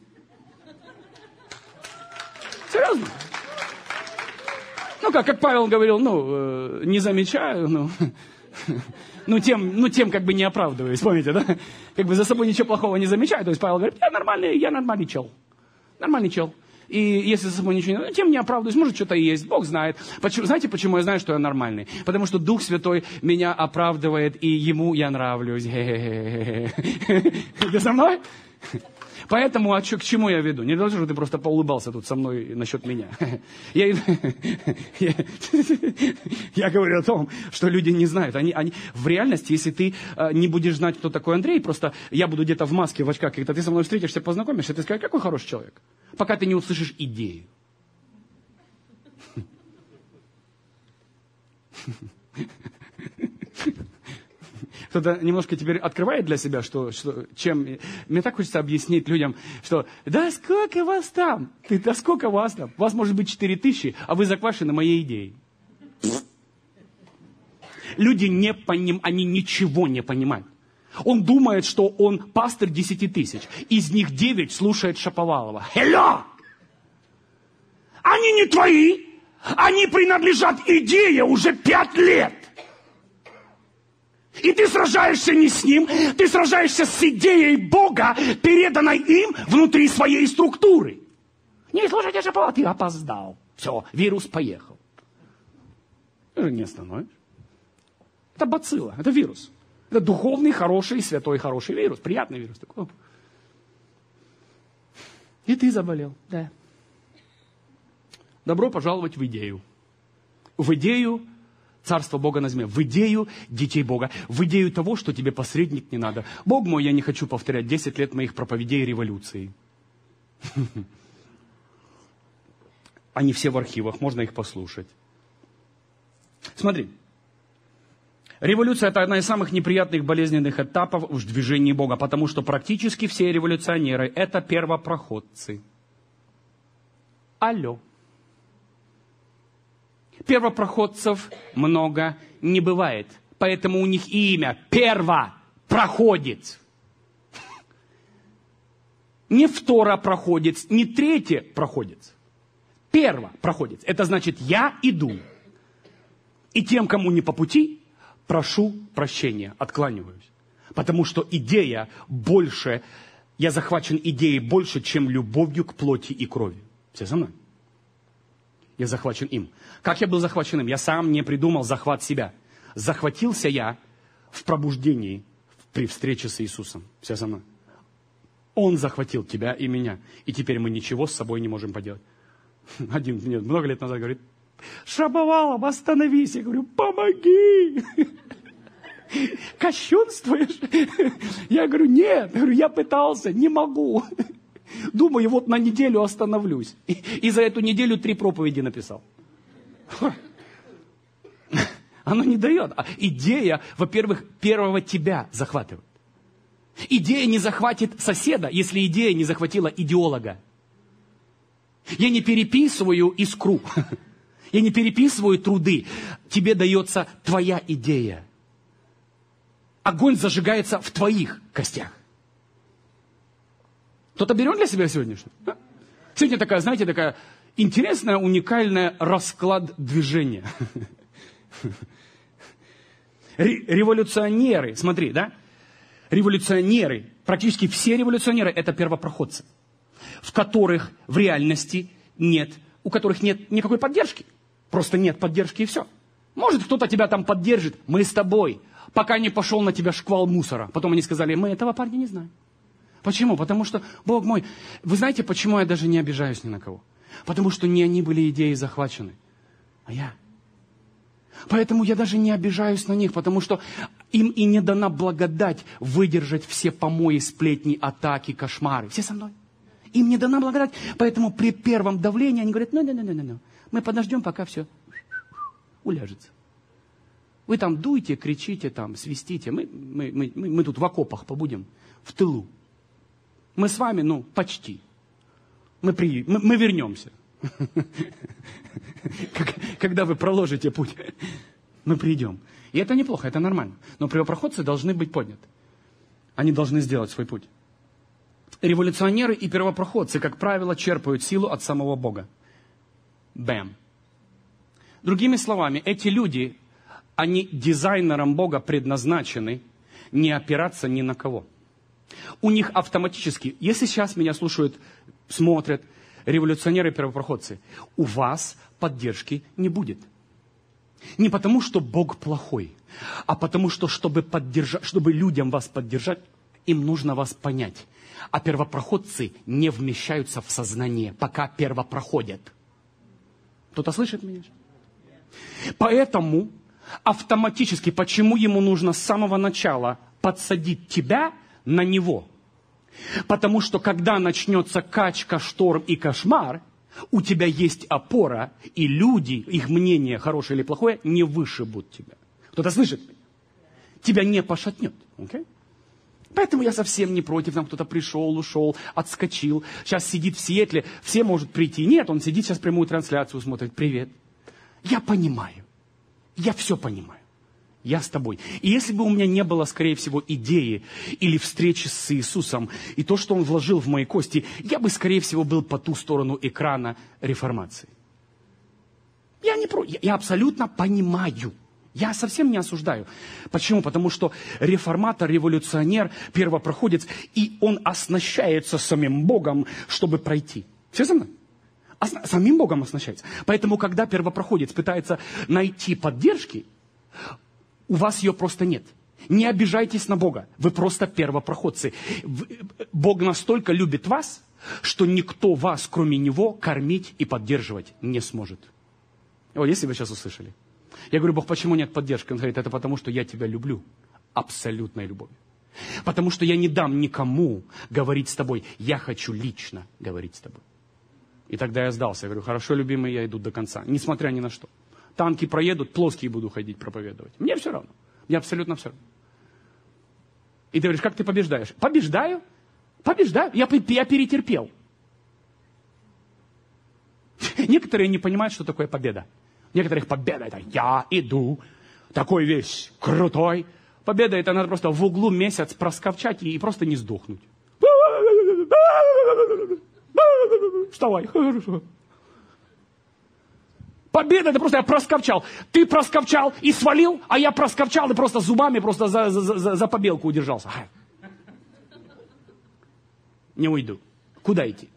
Серьезно. Ну, как Павел говорил, не замечаю, тем как бы не оправдываюсь, помните, да? Как бы за собой ничего плохого не замечаю. То есть Павел говорит, я нормальный чел. Нормальный чел. И если за собой ничего не... Тем не оправдываюсь, может, что-то и есть, Бог знает. Знаете, почему я знаю, что я нормальный? Потому что Дух Святой меня оправдывает, и Ему я нравлюсь. Ты со мной? Поэтому, к чему я веду? Не должен же ты просто поулыбался тут со мной насчет меня. Я говорю о том, что люди не знают. В реальности, если ты не будешь знать, кто такой Андрей, просто я буду где-то в маске, в очках, когда ты со мной встретишься, познакомишься, ты скажешь, какой хороший человек. Пока ты не услышишь идею. Кто-то немножко теперь открывает для себя, чем... Мне так хочется объяснить людям, что да сколько вас там? Да сколько вас там? Вас может быть 4000, а вы заквашены моей идеей. Люди они ничего не понимают. Он думает, что он пастырь 10 000. Из них 9 слушает Шаповалова. Hello! Они не твои! Они принадлежат идее уже 5 лет! И ты сражаешься не с ним, ты сражаешься с идеей Бога, переданной им внутри своей структуры. Не слушайте Шаповалова, ты опоздал. Все, вирус поехал. Ты же не остановишь. Это бацилла, это вирус. Это духовный, хороший, святой, хороший вирус. Приятный вирус такой. И ты заболел, да. Добро пожаловать в идею. В идею Царство Бога на земле, в идею детей Бога, в идею того, что тебе посредник не надо. Бог мой, я не хочу повторять 10 лет моих проповедей революции. Они все в архивах, можно их послушать. Смотри. Революция – это одна из самых неприятных, болезненных этапов в движении Бога, потому что практически все революционеры – это первопроходцы. Алло. Первопроходцев много не бывает, поэтому у них и имя первопроходец. Не второпроходец, не третьепроходец. Первопроходец. Это значит, я иду. И тем, кому не по пути, прошу прощения, откланиваюсь. Потому что идея больше, я захвачен идеей больше, чем любовью к плоти и крови. Все со мной? Я захвачен им. Как я был захвачен им? Я сам не придумал захват себя. Захватился я в пробуждении при встрече с Иисусом. Все со мной? Он захватил тебя и меня. И теперь мы ничего с собой не можем поделать. Один мне много лет назад говорит, Шаповалов, остановись. Я говорю, помоги. Кощунствуешь? Я говорю, нет. Я пытался, не могу. Думаю, вот на неделю остановлюсь. И за эту неделю 3 проповеди написал. Оно не дает. Идея, во-первых, первого тебя захватывает. Идея не захватит соседа, если идея не захватила идеолога. Я не переписываю искру. Я не переписываю труды. Тебе дается твоя идея. Огонь зажигается в твоих костях. Кто-то берет для себя сегодняшнее? Сегодня такая, знаете, такая интересная, уникальная расклад движения. Революционеры, смотри, да? Революционеры, практически все революционеры это первопроходцы, в которых в реальности нет, у которых нет никакой поддержки. Просто нет поддержки и все. Может, кто-то тебя там поддержит, мы с тобой, пока не пошел на тебя шквал мусора. Потом они сказали, мы этого парня не знаем. Почему? Потому что, Бог мой, вы знаете, почему я даже не обижаюсь ни на кого? Потому что не они были идеей захвачены, а я. Поэтому я даже не обижаюсь на них, потому что им и не дана благодать выдержать все помои, сплетни, атаки, кошмары. Все со мной. Им не дана благодать, поэтому при первом давлении они говорят, ну, мы подождем, пока все уляжется. Вы там дуйте, кричите, там, свистите, мы тут в окопах побудем, в тылу. Мы с вами, почти. Мы вернемся. Когда вы проложите путь, мы придем. И это неплохо, это нормально. Но первопроходцы должны быть подняты. Они должны сделать свой путь. Революционеры и первопроходцы, как правило, черпают силу от самого Бога. Бэм. Другими словами, эти люди, они дизайнером Бога предназначены не опираться ни на кого. У них автоматически, если сейчас меня слушают, смотрят революционеры и первопроходцы, у вас поддержки не будет. Не потому, что Бог плохой, а потому, что чтобы людям вас поддержать, им нужно вас понять. А первопроходцы не вмещаются в сознание, пока первопроходят. Кто-то слышит меня? Поэтому автоматически, почему ему нужно с самого начала подсадить тебя на него? Потому что когда начнется качка, шторм и кошмар, у тебя есть опора, и люди, их мнение, хорошее или плохое, не вышибут тебя. Кто-то слышит меня? Тебя не пошатнет. Okay? Поэтому я совсем не против, там кто-то пришел, ушел, отскочил. Сейчас сидит в Сиэтле, все может прийти. Нет, он сидит сейчас прямую трансляцию, смотрит. Привет. Я понимаю. Я все понимаю. Я с тобой. И если бы у меня не было, скорее всего, идеи или встречи с Иисусом, и то, что Он вложил в мои кости, я бы, скорее всего, был по ту сторону экрана реформации. Я не против. Я абсолютно понимаю. Я совсем не осуждаю. Почему? Потому что реформатор, революционер, первопроходец, и он оснащается самим Богом, чтобы пройти. Все со мной? Самим Богом оснащается. Поэтому, когда первопроходец пытается найти поддержки, у вас ее просто нет. Не обижайтесь на Бога. Вы просто первопроходцы. Бог настолько любит вас, что никто вас, кроме Него, кормить и поддерживать не сможет. Вот если вы сейчас услышали. Я говорю, Бог, почему нет поддержки? Он говорит, это потому, что я тебя люблю. Абсолютной любовью. Потому что я не дам никому говорить с тобой. Я хочу лично говорить с тобой. И тогда я сдался. Я говорю, хорошо, любимый, я иду до конца. Несмотря ни на что. Танки проедут, плоские буду ходить проповедовать. Мне все равно. Мне абсолютно все равно. И ты говоришь, как ты побеждаешь? Побеждаю. Побеждаю. Я перетерпел. Некоторые не понимают, что такое победа. Некоторых победа это я иду, такой весь крутой. Победа это надо просто в углу месяц просковчать и просто не сдохнуть. Вставай, хорошо. Победа это просто я просковчал. Ты просковчал и свалил, а я просковчал и просто зубами просто за побелку удержался. Не уйду. Куда идти?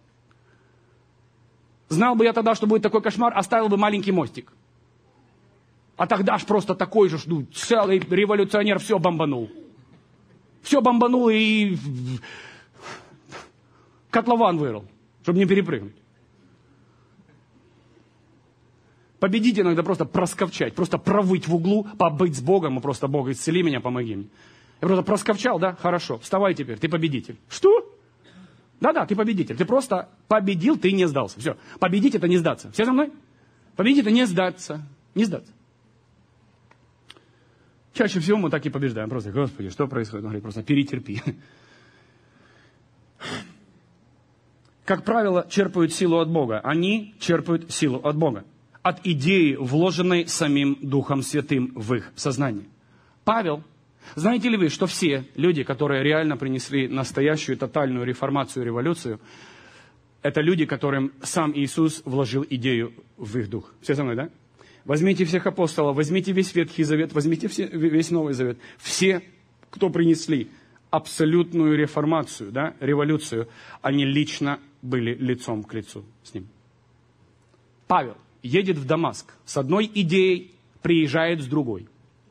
Знал бы я тогда, что будет такой кошмар, оставил бы маленький мостик. А тогда ж просто такой же, целый революционер все бомбанул. Все бомбанул и котлован вырыл, чтобы не перепрыгнуть. Победить иногда просто просковчать, просто провыть в углу, побыть с Богом, и просто Бог, исцели меня, помоги мне. Я просто просковчал, да? Хорошо, вставай теперь, ты победитель. Что? Да-да, ты победитель. Ты просто победил, ты не сдался. Все. Победить это не сдаться. Все за мной? Победить это не сдаться. Не сдаться. Чаще всего мы так и побеждаем. Просто, Господи, что происходит? Он говорит, просто перетерпи. Как правило, черпают силу от Бога. Они черпают силу от Бога. От идеи, вложенной самим Духом Святым в их сознание. Павел, знаете ли вы, что все люди, которые реально принесли настоящую тотальную реформацию, революцию, это люди, которым сам Иисус вложил идею в их дух. Все со мной, да? Возьмите всех апостолов, возьмите весь Ветхий Завет, возьмите весь Новый Завет. Все, кто принесли абсолютную реформацию, да, революцию, они лично были лицом к лицу с ним. Павел едет в Дамаск с одной идеей, приезжает с другой.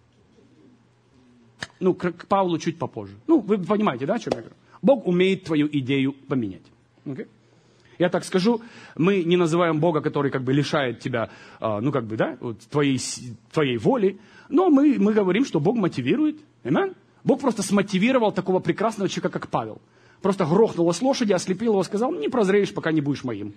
Ну, к Павлу чуть попозже. Ну, вы понимаете, да, о чем я говорю? Бог умеет твою идею поменять. Okay? Я так скажу, мы не называем Бога, который как бы лишает тебя, ну, как бы, да, вот, твоей воли, но мы говорим, что Бог мотивирует. Amen? Бог просто смотивировал такого прекрасного человека, как Павел. Просто грохнуло с лошади, ослепил его, сказал, не прозреешь, пока не будешь моим.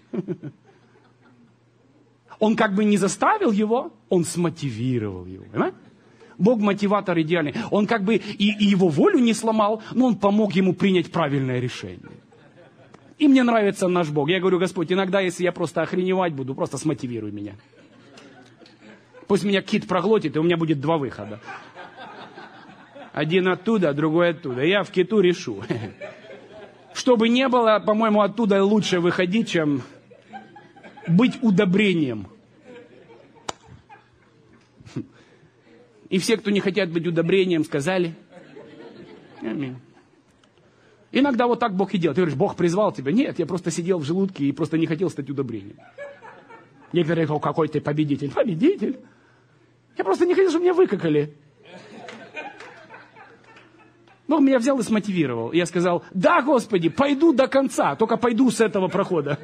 Он как бы не заставил его, он смотивировал его. Amen? Бог мотиватор идеальный. Он как бы и его волю не сломал, но он помог ему принять правильное решение. И мне нравится наш Бог. Я говорю, Господь, иногда, если я просто охреневать буду, просто смотивируй меня. Пусть меня кит проглотит, и у меня будет два выхода. Один оттуда, другой оттуда. Я в киту решу. Чтобы не было, по-моему, оттуда лучше выходить, чем быть удобрением. И все, кто не хотят быть удобрением, сказали. Аминь. Иногда вот так Бог и делает. Ты говоришь, Бог призвал тебя. Нет, я просто сидел в желудке и просто не хотел стать удобрением. Некоторые говорят, какой ты победитель. Бог меня взял и смотивировал. И я сказал, да, Господи, пойду до конца, только пойду с этого прохода.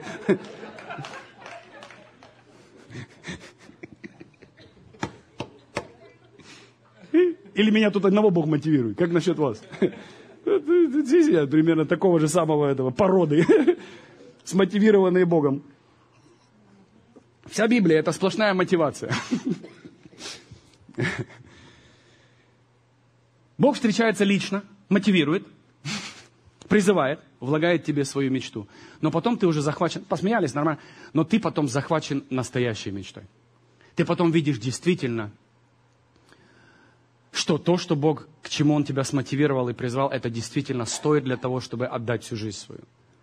Или меня тут одного Бог мотивирует. Как насчет вас? Здесь я примерно такого же самого этого породы. Смотивированные Богом. Вся Библия — это сплошная мотивация. Бог встречается лично, мотивирует, призывает, влагает тебе свою мечту. Но потом ты уже захвачен, посмеялись, нормально, но ты потом захвачен настоящей мечтой. Ты потом видишь действительно, что то, что Бог, к чему Он тебя смотивировал и призвал, это действительно стоит для того, чтобы отдать всю жизнь свою.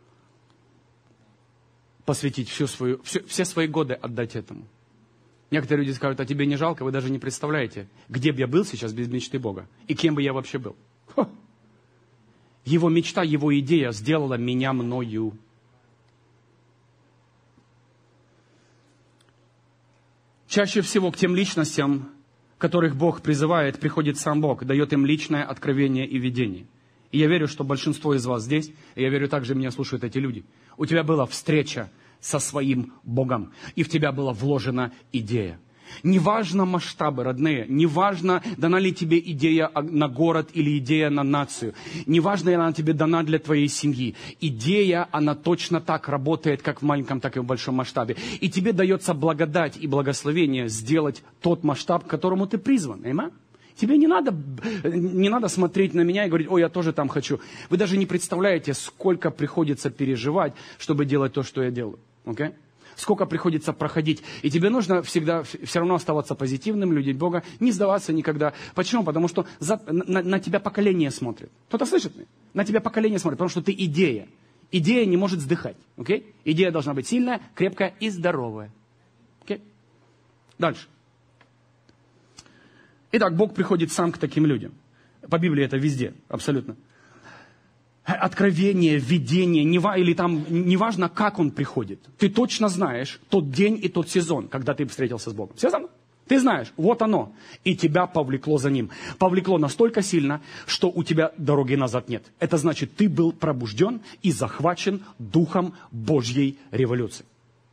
Посвятить все свои годы отдать этому. Некоторые люди скажут, а тебе не жалко, вы даже не представляете, где бы я был сейчас без мечты Бога. И кем бы я вообще был. Его мечта, его идея сделала меня мною. Чаще всего к тем личностям, которых Бог призывает, приходит сам Бог, дает им личное откровение и видение. И я верю, что большинство из вас здесь, и я верю, также меня слушают эти люди. У тебя была встреча со своим Богом, и в тебя была вложена идея. Неважно масштабы, родные, неважно, дана ли тебе идея на город или идея на нацию, неважно, ли она тебе дана для твоей семьи. Идея, она точно так работает, как в маленьком, так и в большом масштабе. И тебе дается благодать и благословение сделать тот масштаб, к которому ты призван. Аминь? Тебе не надо смотреть на меня и говорить, ой, я тоже там хочу. Вы даже не представляете, сколько приходится переживать, чтобы делать то, что я делаю. Okay? Сколько приходится проходить. И тебе нужно всегда все равно оставаться позитивным, любить Бога, не сдаваться никогда. Почему? Потому что на тебя поколение смотрит. Кто-то слышит меня? На тебя поколение смотрит, потому что ты идея. Идея не может сдыхать. Okay? Идея должна быть сильная, крепкая и здоровая. Okay? Дальше. Итак, Бог приходит сам к таким людям. По Библии это везде, абсолютно. Откровение, видение, или там, неважно, как он приходит. Ты точно знаешь тот день и тот сезон, когда ты встретился с Богом. Все знают? Ты знаешь, вот оно. И тебя повлекло за ним. Повлекло настолько сильно, что у тебя дороги назад нет. Это значит, ты был пробужден и захвачен духом Божьей революции.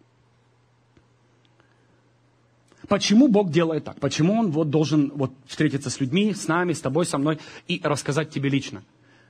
Почему Бог делает так? Почему Он должен встретиться с людьми, с нами, с тобой, со мной и рассказать тебе лично?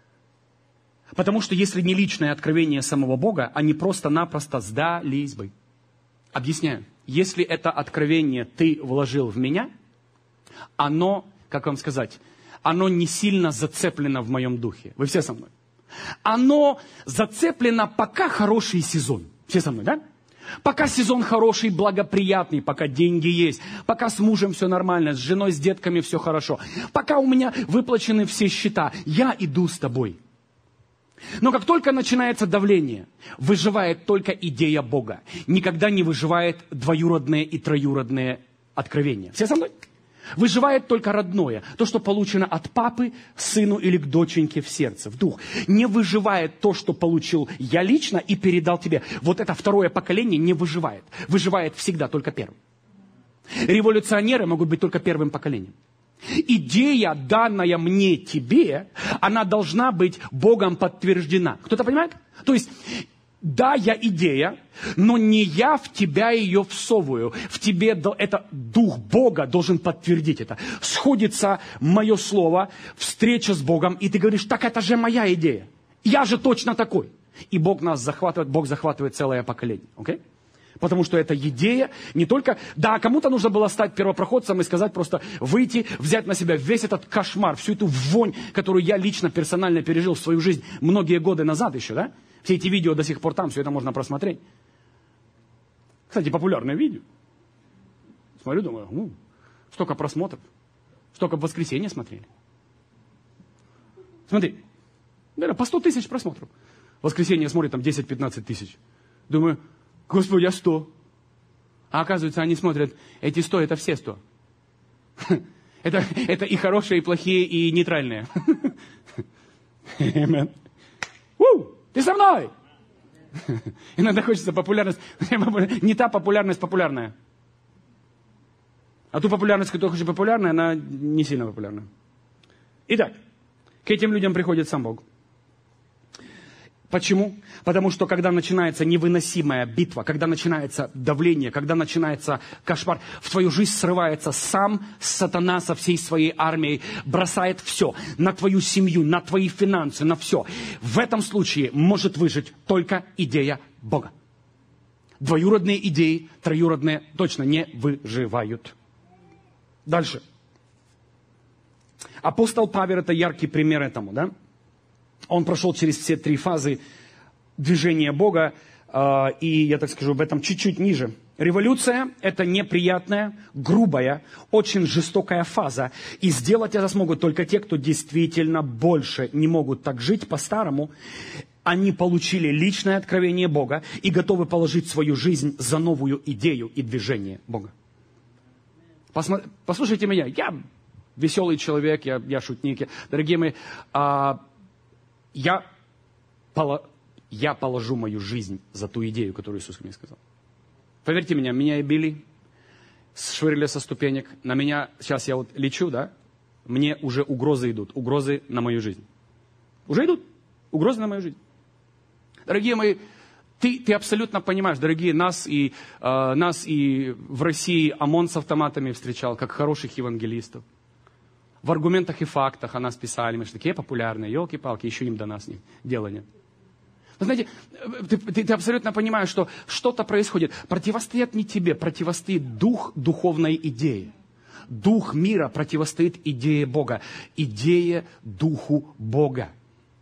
Потому что если не личное откровение самого Бога, они просто-напросто сдались бы. Объясняю. Если это откровение ты вложил в меня, оно, как вам сказать, оно не сильно зацеплено в моем духе. Вы все со мной? Оно зацеплено, пока хороший сезон. Все со мной, да? Пока сезон хороший, благоприятный, пока деньги есть, пока с мужем все нормально, с женой, с детками все хорошо, пока у меня выплачены все счета, я иду с тобой. Но как только начинается давление, выживает только идея Бога. Никогда не выживает двоюродное и троюродное откровение. Все со мной? Выживает только родное, то, что получено от папы, сыну или к доченьке в сердце, в дух. Не выживает то, что получил я лично и передал тебе. Вот это второе поколение не выживает. Выживает всегда только первым. Революционеры могут быть только первым поколением. Идея, данная мне, тебе, она должна быть Богом подтверждена. Кто-то понимает? То есть, да, я идея, но не я в тебя ее всовываю. В тебе это Дух Бога должен подтвердить это. Сходится мое слово, встреча с Богом, и ты говоришь, так это же моя идея. Я же точно такой. И Бог нас захватывает, Бог захватывает целое поколение. Okay? Потому что это идея не только... Да, кому-то нужно было стать первопроходцем и сказать просто выйти, взять на себя весь этот кошмар, всю эту вонь, которую я лично, персонально пережил в свою жизнь многие годы назад еще, да? Все эти видео до сих пор там, все это можно просмотреть. Кстати, популярное видео. Смотрю, думаю, столько просмотров, столько в воскресенье смотрели. Смотри, наверное, по 100 тысяч просмотров. В воскресенье смотрит там 10-15 тысяч. Думаю, Господи, а 100? А оказывается, они смотрят, эти 100, это все 100. Это и хорошие, и плохие, и нейтральные. Ты со мной? Иногда хочется популярность. Не та популярность популярная. А ту популярность, которая хочет популярная, она не сильно популярна. Итак, К этим людям приходит сам Бог. Почему? Потому что когда начинается невыносимая битва, когда начинается давление, когда начинается кошмар, в твою жизнь срывается сам сатана со всей своей армией, бросает все на твою семью, на твои финансы, на все. В этом случае может выжить только идея Бога. Двоюродные идеи, троюродные точно не выживают. Дальше. Апостол Павел – это яркий пример этому, да? Он прошел через все 3 фазы движения Бога, и, я так скажу, об этом чуть-чуть ниже. Революция – это неприятная, грубая, очень жестокая фаза. И сделать это смогут только те, кто действительно больше не могут так жить по-старому. Они получили личное откровение Бога и готовы положить свою жизнь за новую идею и движение Бога. Послушайте меня, я веселый человек, я шутник. Дорогие мои, я положу мою жизнь за ту идею, которую Иисус мне сказал. Поверьте мне, меня и били, швырили со ступенек. На меня, сейчас я вот лечу, да, мне уже угрозы идут, угрозы на мою жизнь. Уже идут угрозы на мою жизнь. Дорогие мои, ты абсолютно понимаешь, дорогие, нас и в России ОМОН с автоматами встречал, как хороших евангелистов. В аргументах и фактах о нас писали, мы же такие популярные, елки-палки, еще им до нас дела нет. Вы знаете, ты абсолютно понимаешь, что что-то происходит. Противостоит не тебе, противостоит дух духовной идеи. Дух мира противостоит идее Бога. Идее духу Бога.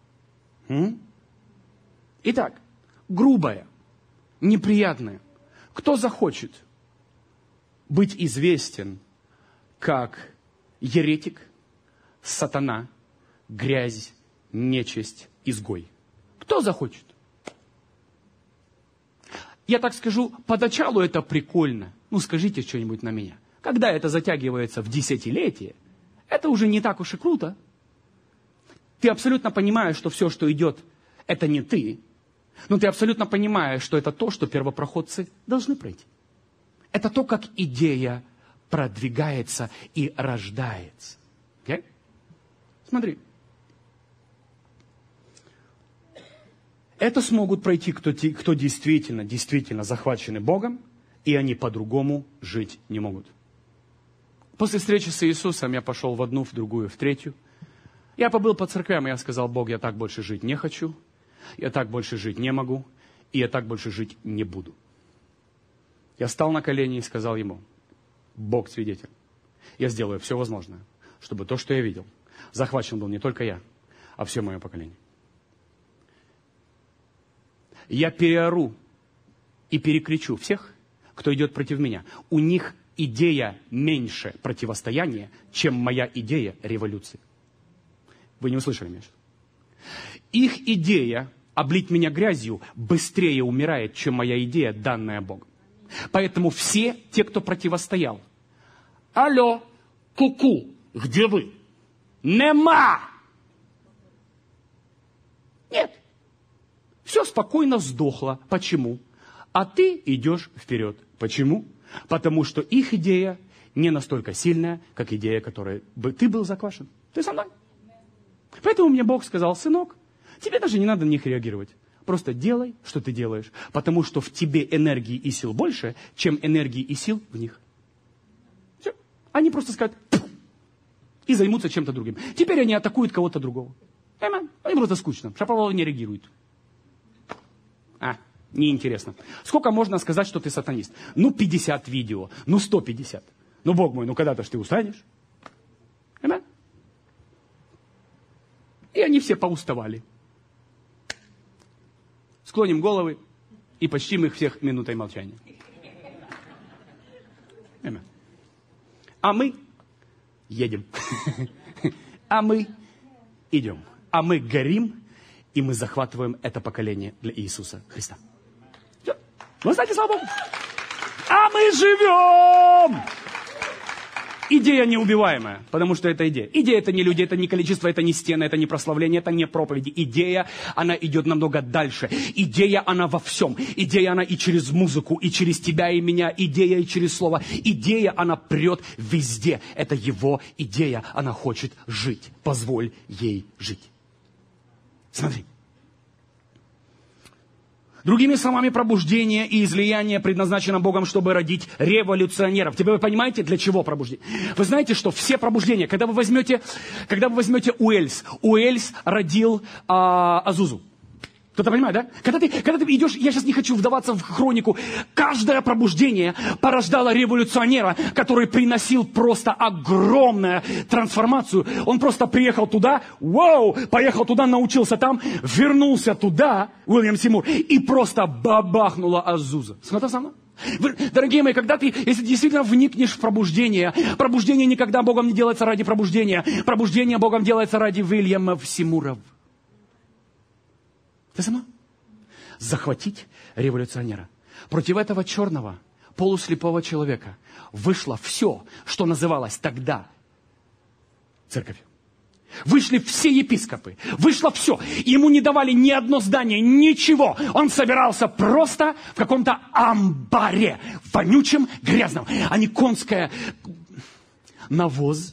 Итак, грубое, неприятное. Кто захочет быть известен как еретик, сатана, грязь, нечисть, изгой? Кто захочет? Я так скажу, поначалу это прикольно. Ну, скажите что-нибудь на меня. Когда это затягивается в десятилетие, это уже не так уж и круто. Ты абсолютно понимаешь, что все, что идет, это не ты. Но ты абсолютно понимаешь, что это то, что первопроходцы должны пройти. Это то, как идея продвигается и рождается. Okay? Смотри. Это смогут пройти, кто действительно захвачены Богом, и они по-другому жить не могут. После встречи с Иисусом я пошел в одну, в другую, в третью. Я побыл по церквям, и я сказал: Бог, я так больше жить не хочу, я так больше жить не могу, и я так больше жить не буду. Я встал на колени и сказал Ему: Бог свидетель, я сделаю все возможное, чтобы то, что я видел, захвачен был не только я, а все мое поколение. Я переору и перекричу всех, кто идет против меня. У них идея меньше противостояния, чем моя идея революции. Вы не услышали меня? Их идея облить меня грязью быстрее умирает, чем моя идея, данная Богом. Поэтому все те, кто противостоял: алло, ку-ку, где вы? Нема! Нет. Все спокойно сдохло. Почему? А ты идешь вперед. Почему? Потому что их идея не настолько сильная, как идея, которой ты был заквашен. Ты со мной. Поэтому мне Бог сказал: сынок, тебе даже не надо на них реагировать. Просто делай, что ты делаешь. Потому что в тебе энергии и сил больше, чем энергии и сил в них. Все. Они просто скажут и займутся чем-то другим. Теперь они атакуют кого-то другого. Они просто скучно. Шаповалов не реагирует. Неинтересно. Сколько можно сказать, что ты сатанист? 50 видео, 150. Бог мой, когда-то ж ты устанешь. И они все поуставали. Склоним головы и почтим их всех минутой молчания. А мы едем. А мы идем. А мы горим, и мы захватываем это поколение для Иисуса Христа. Все. Вы знаете, слава Богу. А мы живем! Идея неубиваемая, потому что это идея. Идея это не люди, это не количество, это не стены, это не прославление, это не проповеди. Идея, она идет намного дальше. Идея, она во всем. Идея, она и через музыку, и через тебя и меня. Идея и через слово. Идея, она прет везде. Это его идея. Она хочет жить. Позволь ей жить. Смотри. Другими словами, пробуждение и излияние предназначено Богом, чтобы родить революционеров. Теперь вы понимаете, для чего пробуждение? Вы знаете, что все пробуждения, когда вы возьмете Уэльс родил Азузу. Кто-то понимает, да? Когда ты идешь, я сейчас не хочу вдаваться в хронику, каждое пробуждение порождало революционера, который приносил просто огромную трансформацию. Он просто приехал туда, поехал туда, научился там, вернулся туда, Уильям Сеймур, и просто бабахнула Азуза. Смотри со мной. Дорогие мои, если ты действительно вникнешь в пробуждение никогда Богом не делается ради пробуждения. Пробуждение Богом делается ради Уильямов Сеймуров. Ты со мной? Захватить революционера. Против этого черного, полуслепого человека вышло все, что называлось тогда церковью. Вышли все епископы, вышло все. Ему не давали ни одно здание, ничего. Он собирался просто в каком-то амбаре, вонючем, грязном. Они конский навоз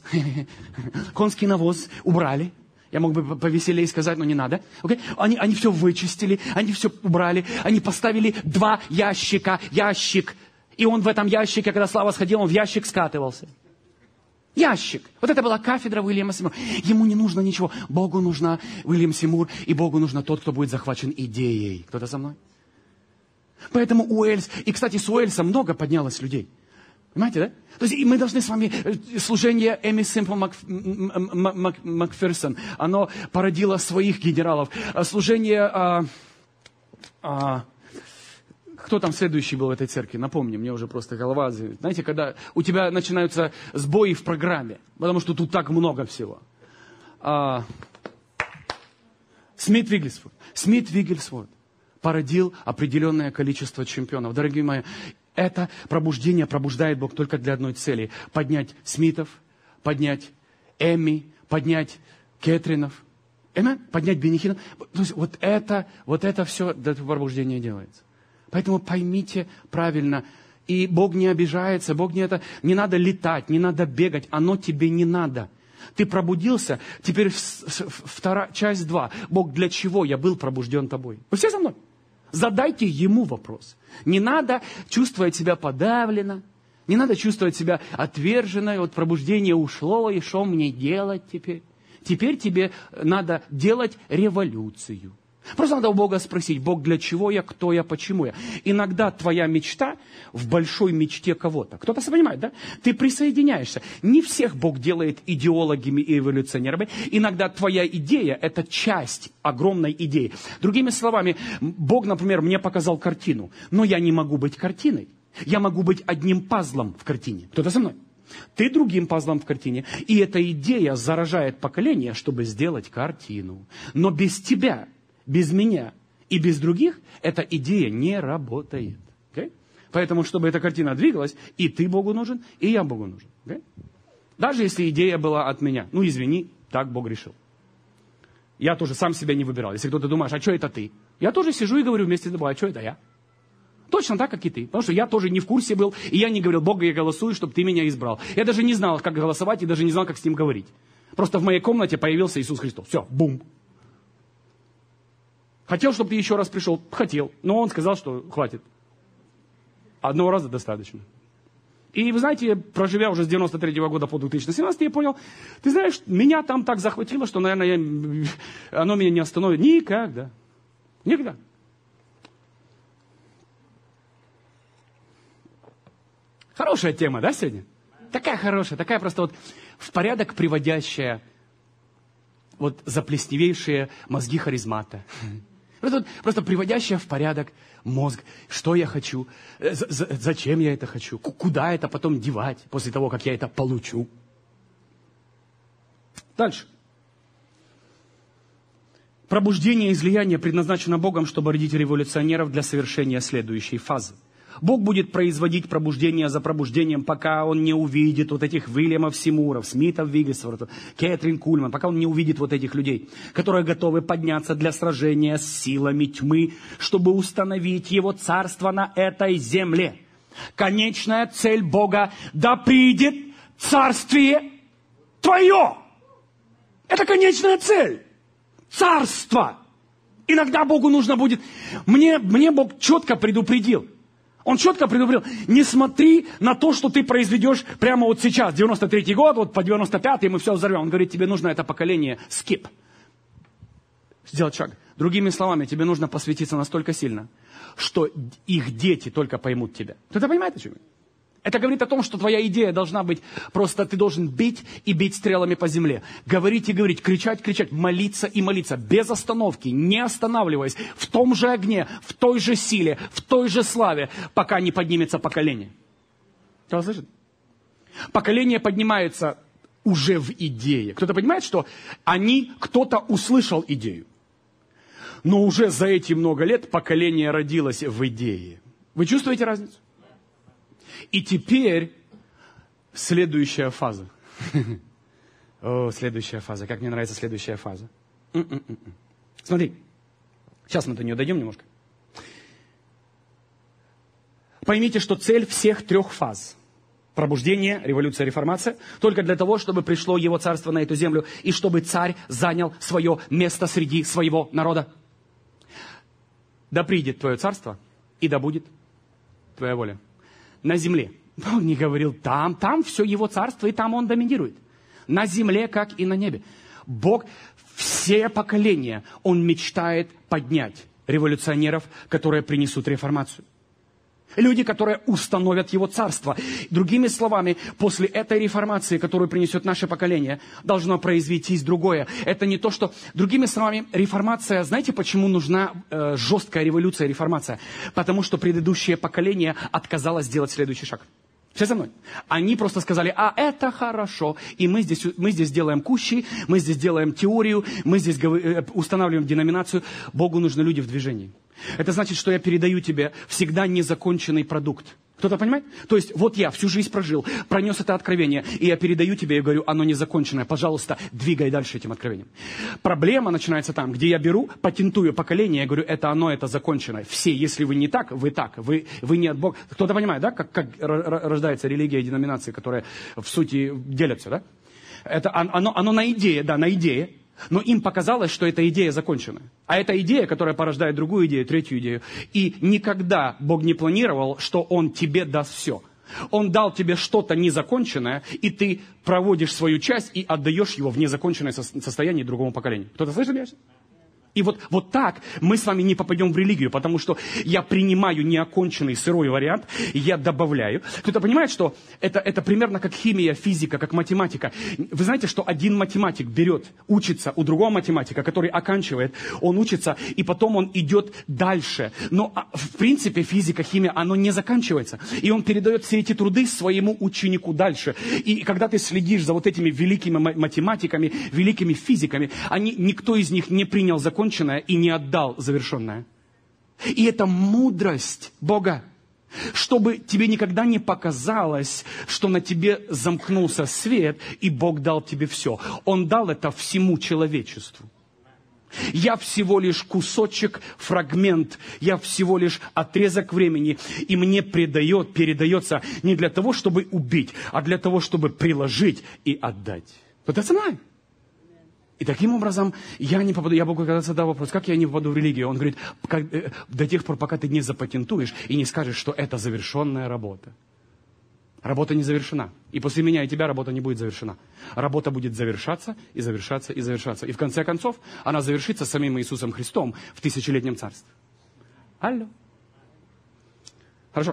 убрали. Я мог бы повеселее сказать, но не надо. Okay? Они все вычистили, они все убрали. Они поставили 2 ящик. И он в этом ящике, когда Слава сходил, он в ящик скатывался. Ящик. Вот это была кафедра Уильяма Сеймура. Ему не нужно ничего. Богу нужна Уильям Сеймур, и Богу нужно тот, кто будет захвачен идеей. Кто-то со мной? Поэтому Уэльс, и, кстати, с Уэльса много поднялось людей. Понимаете, да? То есть мы должны с вами... Служение Эми Симпл Макферсон, оно породило своих генералов. Служение... Кто там следующий был в этой церкви? Напомни, мне уже просто голова... Знаете, когда у тебя начинаются сбои в программе, потому что тут так много всего. Смит Виггельсворт породил определенное количество чемпионов. Дорогие мои, это пробуждение пробуждает Бог только для одной цели. Поднять Смитов, поднять Эми, поднять Кэтринов, поднять Бенихинов. То есть вот это все для этого пробуждения делается. Поэтому поймите правильно. И Бог не обижается, не надо летать, не надо бегать, оно тебе не надо. Ты пробудился, теперь часть 2. Бог, для чего я был пробужден тобой? Вы все со мной? Задайте ему вопрос. Не надо чувствовать себя подавленно, не надо чувствовать себя отверженной, вот пробуждение ушло, и что мне делать теперь? Теперь тебе надо делать революцию. Просто надо у Бога спросить: Бог, для чего я, кто я, почему я? Иногда твоя мечта в большой мечте кого-то. Кто-то понимает, да? Ты присоединяешься. Не всех Бог делает идеологами и эволюционерами. Иногда твоя идея – это часть огромной идеи. Другими словами, Бог, например, мне показал картину, но я не могу быть картиной. Я могу быть одним пазлом в картине. Кто-то со мной? Ты другим пазлом в картине. И эта идея заражает поколение, чтобы сделать картину. Но без тебя, без меня и без других эта идея не работает. Okay? Поэтому, чтобы эта картина двигалась, и ты Богу нужен, и я Богу нужен. Okay? Даже если идея была от меня. Ну, извини, так Бог решил. Я тоже сам себя не выбирал. Если кто-то думает: а что это ты? Я тоже сижу и говорю вместе с тобой: а что это я? Точно так, как и ты. Потому что я тоже не в курсе был, и я не говорил: Бог, я голосую, чтобы ты меня избрал. Я даже не знал, как голосовать, и даже не знал, как с ним говорить. Просто в моей комнате появился Иисус Христос. Все, бум. Хотел, чтобы ты еще раз пришел? Хотел. Но он сказал, что хватит. Одного раза достаточно. И вы знаете, проживя уже с 93-го года по 2017, я понял, ты знаешь, меня там так захватило, что, наверное, оно меня не остановит. Никогда. Никогда. Хорошая тема, да, сегодня? Такая хорошая, такая просто вот в порядок приводящая вот заплесневевшие мозги харизмата. Просто приводящая в порядок мозг. Что я хочу, зачем я это хочу, куда это потом девать после того, как я это получу. Дальше. Пробуждение и излияние предназначено Богом, чтобы родить революционеров для совершения следующей фазы. Бог будет производить пробуждение за пробуждением, пока Он не увидит вот этих Уильямов Симуров, Смитов Виггесворта, Кэтрин Кульман, пока Он не увидит вот этих людей, которые готовы подняться для сражения с силами тьмы, чтобы установить Его царство на этой земле. Конечная цель Бога – да придет царствие Твое. Это конечная цель. Царство. Иногда Богу нужно будет... Мне Бог четко предупредил. Он четко предупредил. Не смотри на то, что ты произведешь прямо вот сейчас. 93-й год, вот по 95-й мы все взорвем. Он говорит, тебе нужно это поколение skip. Сделать шаг. Другими словами, тебе нужно посвятиться настолько сильно, что их дети только поймут тебя. Кто-то понимает, о чем я? Это говорит о том, что твоя идея должна быть, просто ты должен бить и бить стрелами по земле. Говорить и говорить, кричать, кричать, молиться и молиться, без остановки, не останавливаясь, в том же огне, в той же силе, в той же славе, пока не поднимется поколение. Кто слышит? Поколение поднимается уже в идее. Кто-то понимает, что кто-то услышал идею, но уже за эти много лет поколение родилось в идее. Вы чувствуете разницу? И теперь следующая фаза. О, следующая фаза. Как мне нравится следующая фаза. Смотри. Сейчас мы до нее дойдем немножко. Поймите, что цель всех трех фаз. Пробуждение, революция, реформация. Только для того, чтобы пришло Его царство на эту землю. И чтобы царь занял свое место среди своего народа. Да придет Твое царство, и да будет Твоя воля. На земле. Бог не говорил, там все Его царство, и там Он доминирует. На земле, как и на небе. Бог все поколения, Он мечтает поднять революционеров, которые принесут реформацию. Люди, которые установят Его царство. Другими словами, после этой реформации, которую принесет наше поколение, должно произвестись другое. Это не то, что... Другими словами, реформация... Знаете, почему нужна жесткая революция, реформация? Потому что предыдущее поколение отказалось сделать следующий шаг. Все со мной? Они просто сказали, это хорошо, и мы здесь делаем кущи, мы здесь делаем теорию, мы здесь устанавливаем деноминацию. Богу нужны люди в движении. Это значит, что я передаю тебе всегда незаконченный продукт. Кто-то понимает? То есть, вот я всю жизнь прожил, пронес это откровение, и я передаю тебе и говорю, оно незаконченное, пожалуйста, двигай дальше этим откровением. Проблема начинается там, где я беру, патентую поколение, я говорю, это законченное. Все, если вы не так, вы не от Бога. Кто-то понимает, да, как рождается религия и деноминации, которые в сути делятся, да? Это оно на идее, да, на идее. Но им показалось, что эта идея закончена. А это идея, которая порождает другую идею, третью идею. И никогда Бог не планировал, что Он тебе даст все. Он дал тебе что-то незаконченное, и ты проводишь свою часть и отдаешь его в незаконченное состояние другому поколению. Кто-то слышит меня? И вот так мы с вами не попадем в религию, потому что я принимаю неоконченный сырой вариант, я добавляю. Кто-то понимает, что это примерно как химия, физика, как математика. Вы знаете, что один математик учится у другого математика, который оканчивает, он учится, и потом он идет дальше. Но в принципе физика, химия, оно не заканчивается. И он передает все эти труды своему ученику дальше. И когда ты следишь за вот этими великими математиками, великими физиками, никто из них не принял законченное и не отдал завершенное. И это мудрость Бога, чтобы тебе никогда не показалось, что на тебе замкнулся свет, и Бог дал тебе все. Он дал это всему человечеству. Я всего лишь кусочек, фрагмент, я всего лишь отрезок времени, и мне передается не для того, чтобы убить, а для того, чтобы приложить и отдать. Вот это знаю. И таким образом я не попаду, я Богу когда задал вопрос, как я не попаду в религию? Он говорит, до тех пор, пока ты не запатентуешь и не скажешь, что это завершенная работа. Работа не завершена. И после меня и тебя работа не будет завершена. Работа будет завершаться и завершаться и завершаться. И в конце концов она завершится самим Иисусом Христом в тысячелетнем царстве. Алло. Хорошо.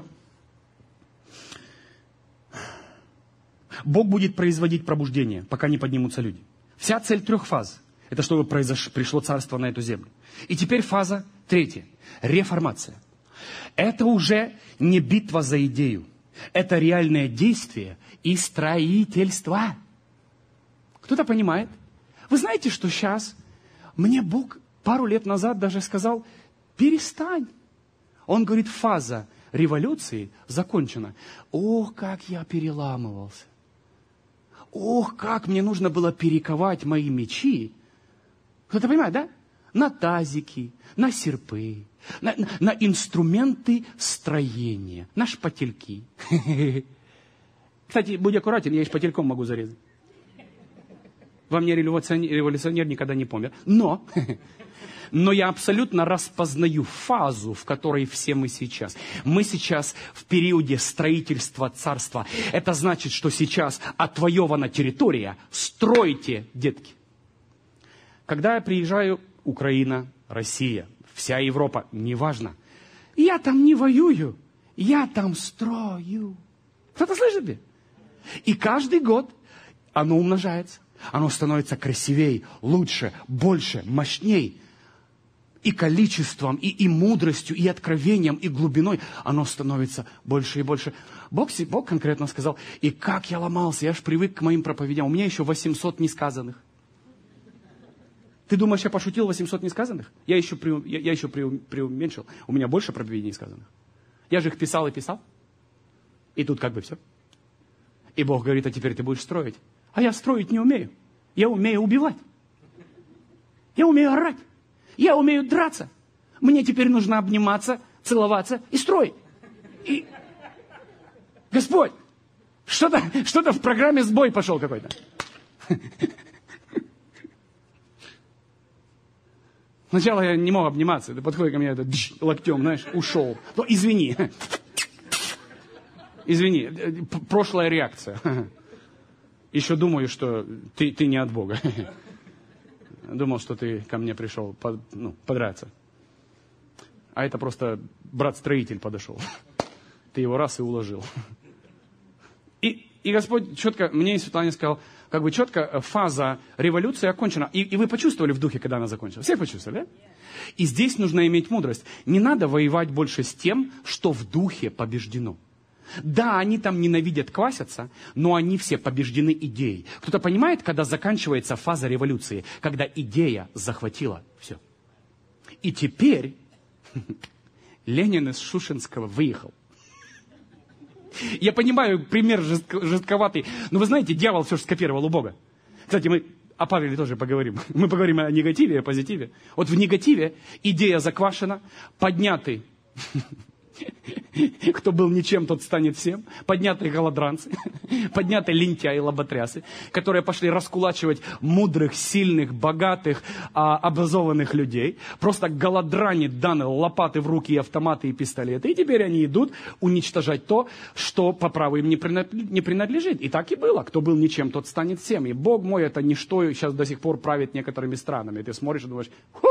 Бог будет производить пробуждение, пока не поднимутся люди. Вся цель трех фаз – это чтобы пришло царство на эту землю. И теперь фаза третья – реформация. Это уже не битва за идею. Это реальное действие и строительство. Кто-то понимает? Вы знаете, что сейчас мне Бог пару лет назад даже сказал, перестань. Он говорит, фаза революции закончена. Ох, как я переламывался. Ох, как мне нужно было перековать мои мечи. Кто-то понимает, да? На тазики, на серпы, на инструменты строения, на шпательки. Кстати, будь аккуратен, я и шпательком могу зарезать. Во мне революционер никогда не помер. Но я абсолютно распознаю фазу, в которой все мы сейчас. Мы сейчас в периоде строительства царства. Это значит, что сейчас отвоевана территория. Стройте, детки. Когда я приезжаю, Украина, Россия, вся Европа, неважно. Я там не воюю, я там строю. Кто-то слышит? И каждый год оно умножается. Оно становится красивее, лучше, больше, мощней. И количеством, и мудростью, и откровением, и глубиной оно становится больше и больше. Бог конкретно сказал, и как я ломался, я ж привык к моим проповедям. У меня еще 800 несказанных. Ты думаешь, я пошутил 800 несказанных? Я еще преуменьшил. У меня больше проповедей несказанных. Я же их писал и писал. И тут как бы все. И Бог говорит, а теперь ты будешь строить. А я строить не умею. Я умею убивать. Я умею орать. Я умею драться. Мне теперь нужно обниматься, целоваться и строить. И... Господь, что-то в программе сбой пошел какой-то. Сначала я не мог обниматься. Ты подходит ко мне локтем, знаешь, ушел. Ну, извини. Извини. Прошлая реакция. Еще думаю, что ты не от Бога. Думал, что ты ко мне пришел подраться. А это просто брат-строитель подошел. Ты его раз и уложил. И Господь четко, мне и Светлане сказал, как бы четко фаза революции окончена. И вы почувствовали в духе, когда она закончилась? Все почувствовали, да? И здесь нужно иметь мудрость. Не надо воевать больше с тем, что в духе побеждено. Да, они там ненавидят, квасятся, но они все побеждены идеей. Кто-то понимает, когда заканчивается фаза революции, когда идея захватила все. И теперь Ленин из Шушенского выехал. Я понимаю, пример жестковатый, но вы знаете, дьявол все же скопировал у Бога. Кстати, мы о Павеле тоже поговорим. Мы поговорим о негативе и о позитиве. Вот в негативе идея заквашена, поднятый... Кто был ничем, тот станет всем. Поднятые голодранцы, поднятые лентяи, лоботрясы, которые пошли раскулачивать мудрых, сильных, богатых, образованных людей. Просто голодране даны лопаты в руки, и автоматы, и пистолеты. И теперь они идут уничтожать то, что по праву им не принадлежит. И так и было. Кто был ничем, тот станет всем. И Бог мой, это ничто, сейчас до сих пор правит некоторыми странами. И ты смотришь и думаешь,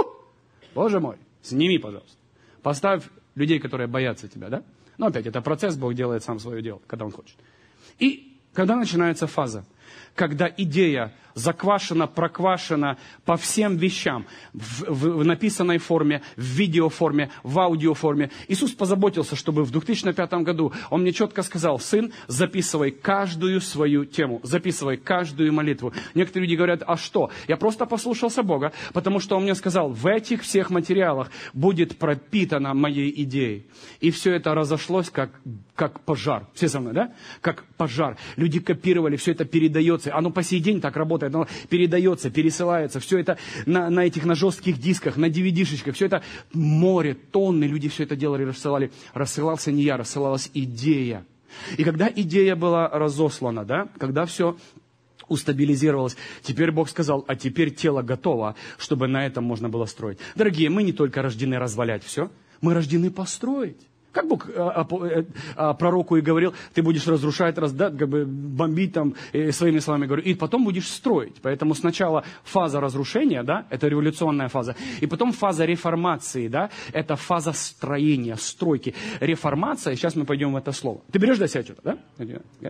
Боже мой, сними, пожалуйста. Поставь людей, которые боятся тебя, да? Но опять, это процесс, Бог делает сам свое дело, когда Он хочет. И когда начинается фаза, когда идея заквашена, проквашена по всем вещам, в написанной форме, в видеоформе, в аудиоформе. Иисус позаботился, чтобы в 2005 году Он мне четко сказал, сын, записывай каждую свою тему, записывай каждую молитву. Некоторые люди говорят, а что? Я просто послушался Бога, потому что Он мне сказал, в этих всех материалах будет пропитана моей идеей. И все это разошлось как пожар. Все со мной, да? Как пожар. Люди копировали, все это передается. Оно по сей день так работает. Оно передается, пересылается, все это на жестких дисках, на DVD-шечках, все это море, тонны, люди все это делали, рассылали. Рассылался не я, рассылалась идея. И когда идея была разослана, да, когда все устабилизировалось, теперь Бог сказал, а теперь тело готово, чтобы на этом можно было строить. Дорогие, мы не только рождены развалять все, мы рождены построить. Как Бог пророку и говорил, ты будешь разрушать, бомбить там, своими словами говорю, и потом будешь строить. Поэтому сначала фаза разрушения, да, это революционная фаза, и потом фаза реформации, да, это фаза строения, стройки. Реформация, сейчас мы пойдем в это слово. Ты берешь для себя что-то, да?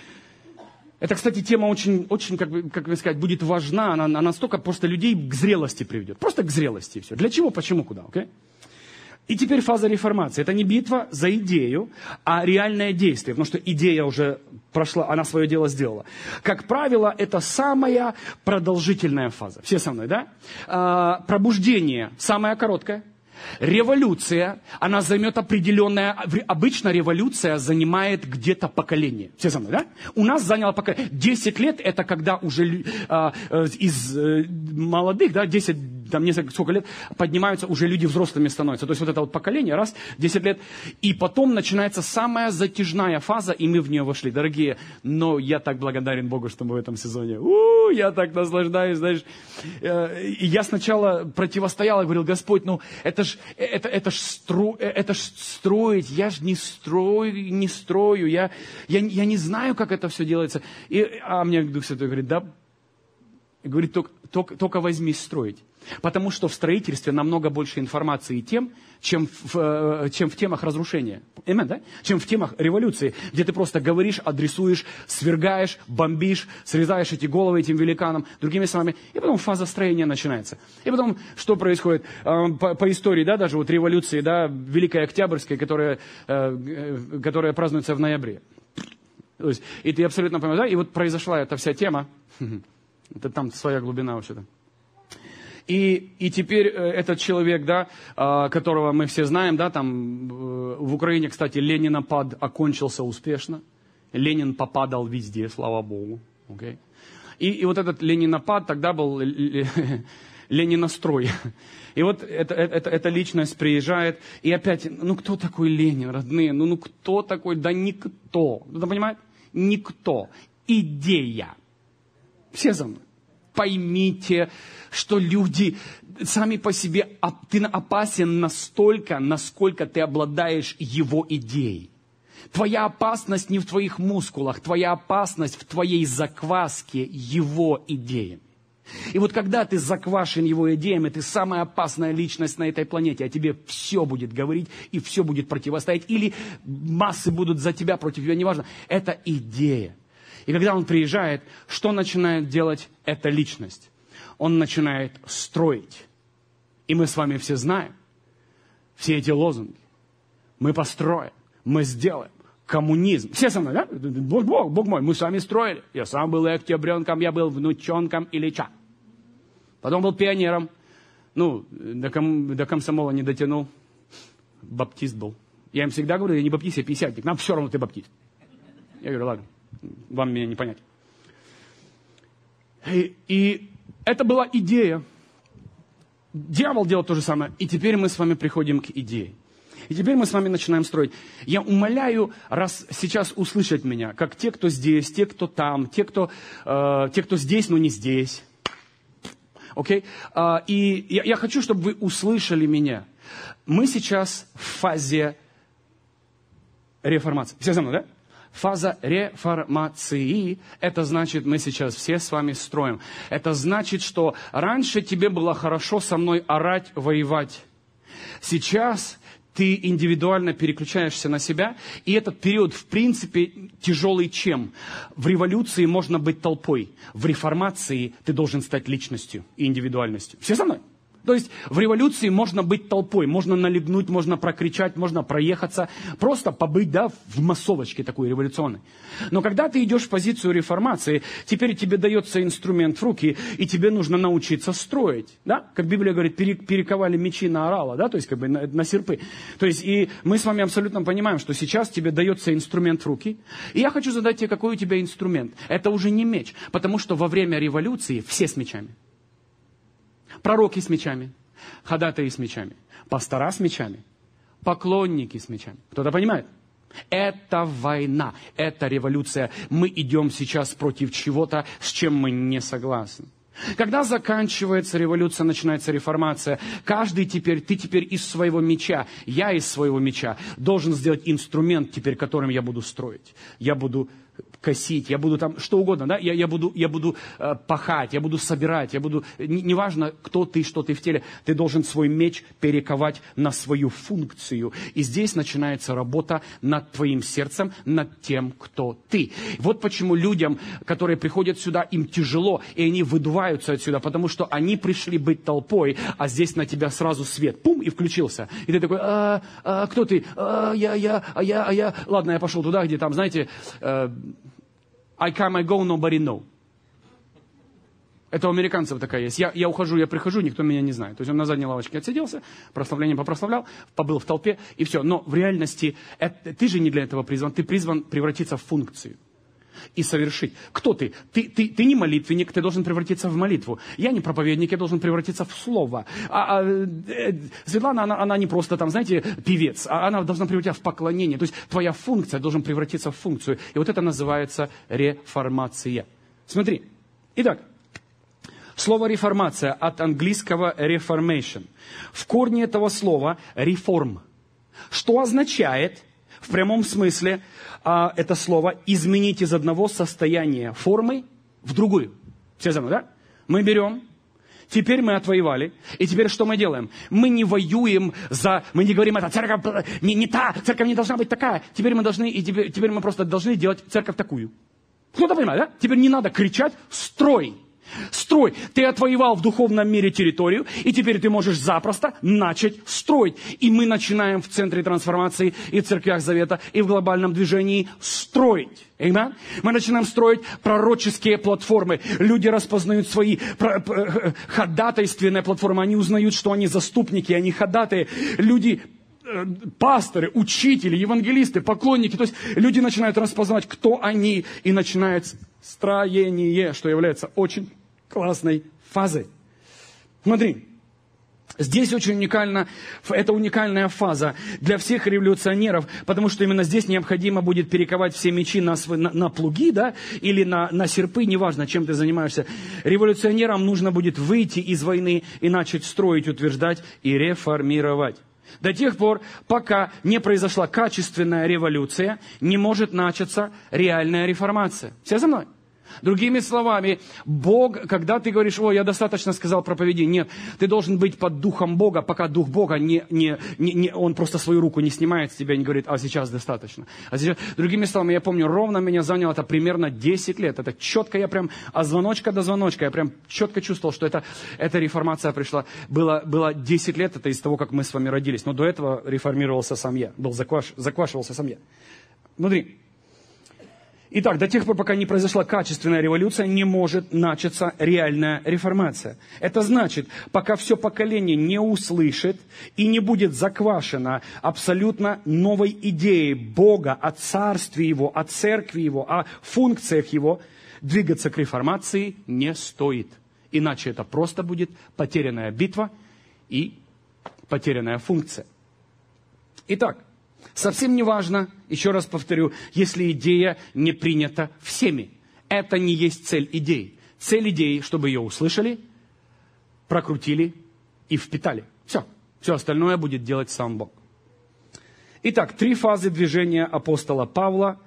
Это, кстати, тема очень, как сказать, будет важна, она настолько просто людей к зрелости приведет. Просто к зрелости и все. Для чего, почему, куда, окей? И теперь фаза реформации. Это не битва за идею, а реальное действие. Потому что идея уже прошла, она свое дело сделала. Как правило, это самая продолжительная фаза. Все со мной, да? Пробуждение самая короткая. Революция, она займет определенное... Обычно революция занимает где-то поколение. Все со мной, да? У нас заняло поколение. 10 лет это когда уже из молодых, да, 10, там несколько, сколько лет, поднимаются, уже люди взрослыми становятся. То есть вот это вот поколение, раз, 10 лет. И потом начинается самая затяжная фаза, и мы в нее вошли. Дорогие, но я так благодарен Богу, что мы в этом сезоне. Я так наслаждаюсь, знаешь. И я сначала противостоял и говорил: Господь, ну это ж строить, я ж не строю, я не знаю, как это все делается. А мне Дух Святой говорит: да, говорит, только возьмись строить. Потому что в строительстве намного больше информации чем в темах разрушения. Amen, да? Чем в темах революции, где ты просто говоришь, адресуешь, свергаешь, бомбишь, срезаешь эти головы этим великанам, другими словами. И потом фаза строения начинается. И потом, что происходит? По истории, да, даже вот революции, да, Великой Октябрьской, которая празднуется в ноябре. То есть, и ты абсолютно понимаешь, да? И вот произошла эта вся тема. Это там своя глубина вообще-то. И теперь этот человек, да, которого мы все знаем, да, там в Украине, кстати, Ленинопад окончился успешно. Ленин попадал везде, слава Богу. Okay? И вот этот Ленинопад тогда был Ленинострой. И вот эта личность приезжает, и опять, ну кто такой Ленин, родные? Ну кто такой? Да никто. Кто-то понимает? Никто. Идея. Все за мной. Поймите, что люди сами по себе, ты опасен настолько, насколько ты обладаешь его идеей. Твоя опасность не в твоих мускулах, твоя опасность в твоей закваске его идеями. И вот когда ты заквашен его идеями, ты самая опасная личность на этой планете, а тебе все будет говорить и все будет противостоять, или массы будут за тебя, против тебя, неважно. Это идея. И когда он приезжает, что начинает делать эта личность? Он начинает строить. И мы с вами все знаем все эти лозунги. Мы построим, мы сделаем. Коммунизм. Все со мной, да? Бог мой, мы с вами строили. Я сам был октябренком, я был внученком Ильича. Потом был пионером. Ну, до комсомола не дотянул. Баптист был. Я им всегда говорю: я не баптист, я пятидесятник. Нам все равно ты баптист. Я говорю: ладно. Вам меня не понять. И это была идея. Дьявол делал то же самое. И теперь мы с вами приходим к идее. И теперь мы с вами начинаем строить. Я умоляю раз сейчас услышать меня, как те, кто здесь, те, кто там, те, кто здесь, но не здесь. Окей? И я хочу, чтобы вы услышали меня. Мы сейчас в фазе реформации. Все за мной, да? Фаза реформации, это значит, мы сейчас все с вами строим. Это значит, что раньше тебе было хорошо со мной орать, воевать. Сейчас ты индивидуально переключаешься на себя, и этот период, в принципе, тяжелый чем? В революции можно быть толпой, в реформации ты должен стать личностью и индивидуальностью. Все со мной? То есть в революции можно быть толпой, можно налегнуть, можно прокричать, можно проехаться, просто побыть, да, в массовочке такой революционной. Но когда ты идешь в позицию реформации, теперь тебе дается инструмент в руки, и тебе нужно научиться строить, да? Как Библия говорит, перековали мечи на орала, да, то есть как бы на серпы. То есть и мы с вами абсолютно понимаем, что сейчас тебе дается инструмент в руки, и я хочу задать тебе, какой у тебя инструмент. Это уже не меч, потому что во время революции все с мечами. Пророки с мечами, ходатаи с мечами, пастора с мечами, поклонники с мечами. Кто-то понимает? Это война, это революция. Мы идем сейчас против чего-то, с чем мы не согласны. Когда заканчивается революция, начинается реформация, ты теперь из своего меча, я из своего меча должен сделать инструмент теперь, которым я буду строить. Я буду косить, я буду там что угодно, да, я буду пахать, я буду собирать, неважно, кто ты, что ты в теле, ты должен свой меч перековать на свою функцию. И здесь начинается работа над твоим сердцем, над тем, кто ты. Вот почему людям, которые приходят сюда, им тяжело, и они выдуваются отсюда, потому что они пришли быть толпой, а здесь на тебя сразу свет, пум, и включился. И ты такой: кто ты? Я. Ладно, я пошел туда, где там, знаете, I come, I go, nobody know. Это у американцев такая есть. Я ухожу, я прихожу, никто меня не знает. То есть он на задней лавочке отсиделся, прославление попрославлял, побыл в толпе, и все. Но в реальности ты же не для этого призван. Ты призван превратиться в функцию и совершить. Кто ты? Ты не молитвенник, ты должен превратиться в молитву. Я не проповедник, я должен превратиться в слово. Светлана, она не просто там, знаете, певец, она должна превратиться в поклонение. То есть твоя функция должна превратиться в функцию. И вот это называется реформация. Смотри. Итак, слово реформация от английского reformation. В корне этого слова реформ. Что означает в прямом смысле это слово изменить из одного состояния формы в другую. Все за мной, да? Мы берем, теперь мы отвоевали, и теперь что мы делаем? Мы не воюем мы не говорим, это церковь не та, церковь не должна быть такая. Теперь мы должны, теперь мы просто должны делать церковь такую. Кто-то понимает, да? Теперь не надо кричать, строй. Строй. Ты отвоевал в духовном мире территорию, и теперь ты можешь запросто начать строить. И мы начинаем в центре трансформации, и в церквях Завета, и в глобальном движении строить. Amen? Мы начинаем строить пророческие платформы. Люди распознают свои ходатайственные платформы. Они узнают, что они заступники, они ходатые. Люди, пасторы, учители, евангелисты, поклонники. То есть люди начинают распознавать, кто они, и начинается строение, что является очень классной фазой. Смотри, здесь очень уникально, это уникальная фаза для всех революционеров, потому что именно здесь необходимо будет перековать все мечи на плуги, да, или на серпы, неважно, чем ты занимаешься. Революционерам нужно будет выйти из войны и начать строить, утверждать и реформировать. До тех пор, пока не произошла качественная революция, не может начаться реальная реформация. Все за мной? Другими словами, Бог, когда ты говоришь, я достаточно сказал проповедение, нет, ты должен быть под духом Бога, пока дух Бога он просто свою руку не снимает с тебя и не говорит, сейчас достаточно. Другими словами, я помню, ровно меня заняло это примерно 10 лет. Это четко, я прям от звоночка до звоночка, я прям четко чувствовал, что эта реформация пришла. Было 10 лет, это из того, как мы с вами родились. Но до этого реформировался сам я, заквашивался сам я. Смотри. Итак, до тех пор, пока не произошла качественная революция, не может начаться реальная реформация. Это значит, пока все поколение не услышит и не будет заквашено абсолютно новой идеей Бога, о царстве Его, о церкви Его, о функциях Его, двигаться к реформации не стоит. Иначе это просто будет потерянная битва и потерянная функция. Итак, совсем не важно, еще раз повторю, если идея не принята всеми. Это не есть цель идеи. Цель идеи, чтобы ее услышали, прокрутили и впитали. Все. Все остальное будет делать сам Бог. Итак, 3 фазы движения апостола Павла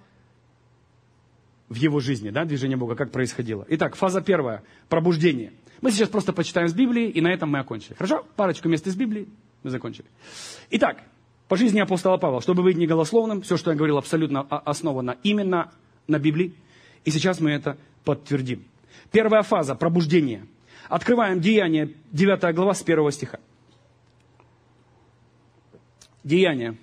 в его жизни. Да, движение Бога, как происходило. Итак, фаза 1. Пробуждение. Мы сейчас просто почитаем с Библии, и на этом мы окончили. Хорошо? Парочку мест из Библии мы закончили. Итак, по жизни апостола Павла, чтобы быть неголословным, все, что я говорил, абсолютно основано именно на Библии. И сейчас мы это подтвердим. Первая фаза – пробуждение. Открываем Деяния, 9 глава, с 1 стиха. Деяния,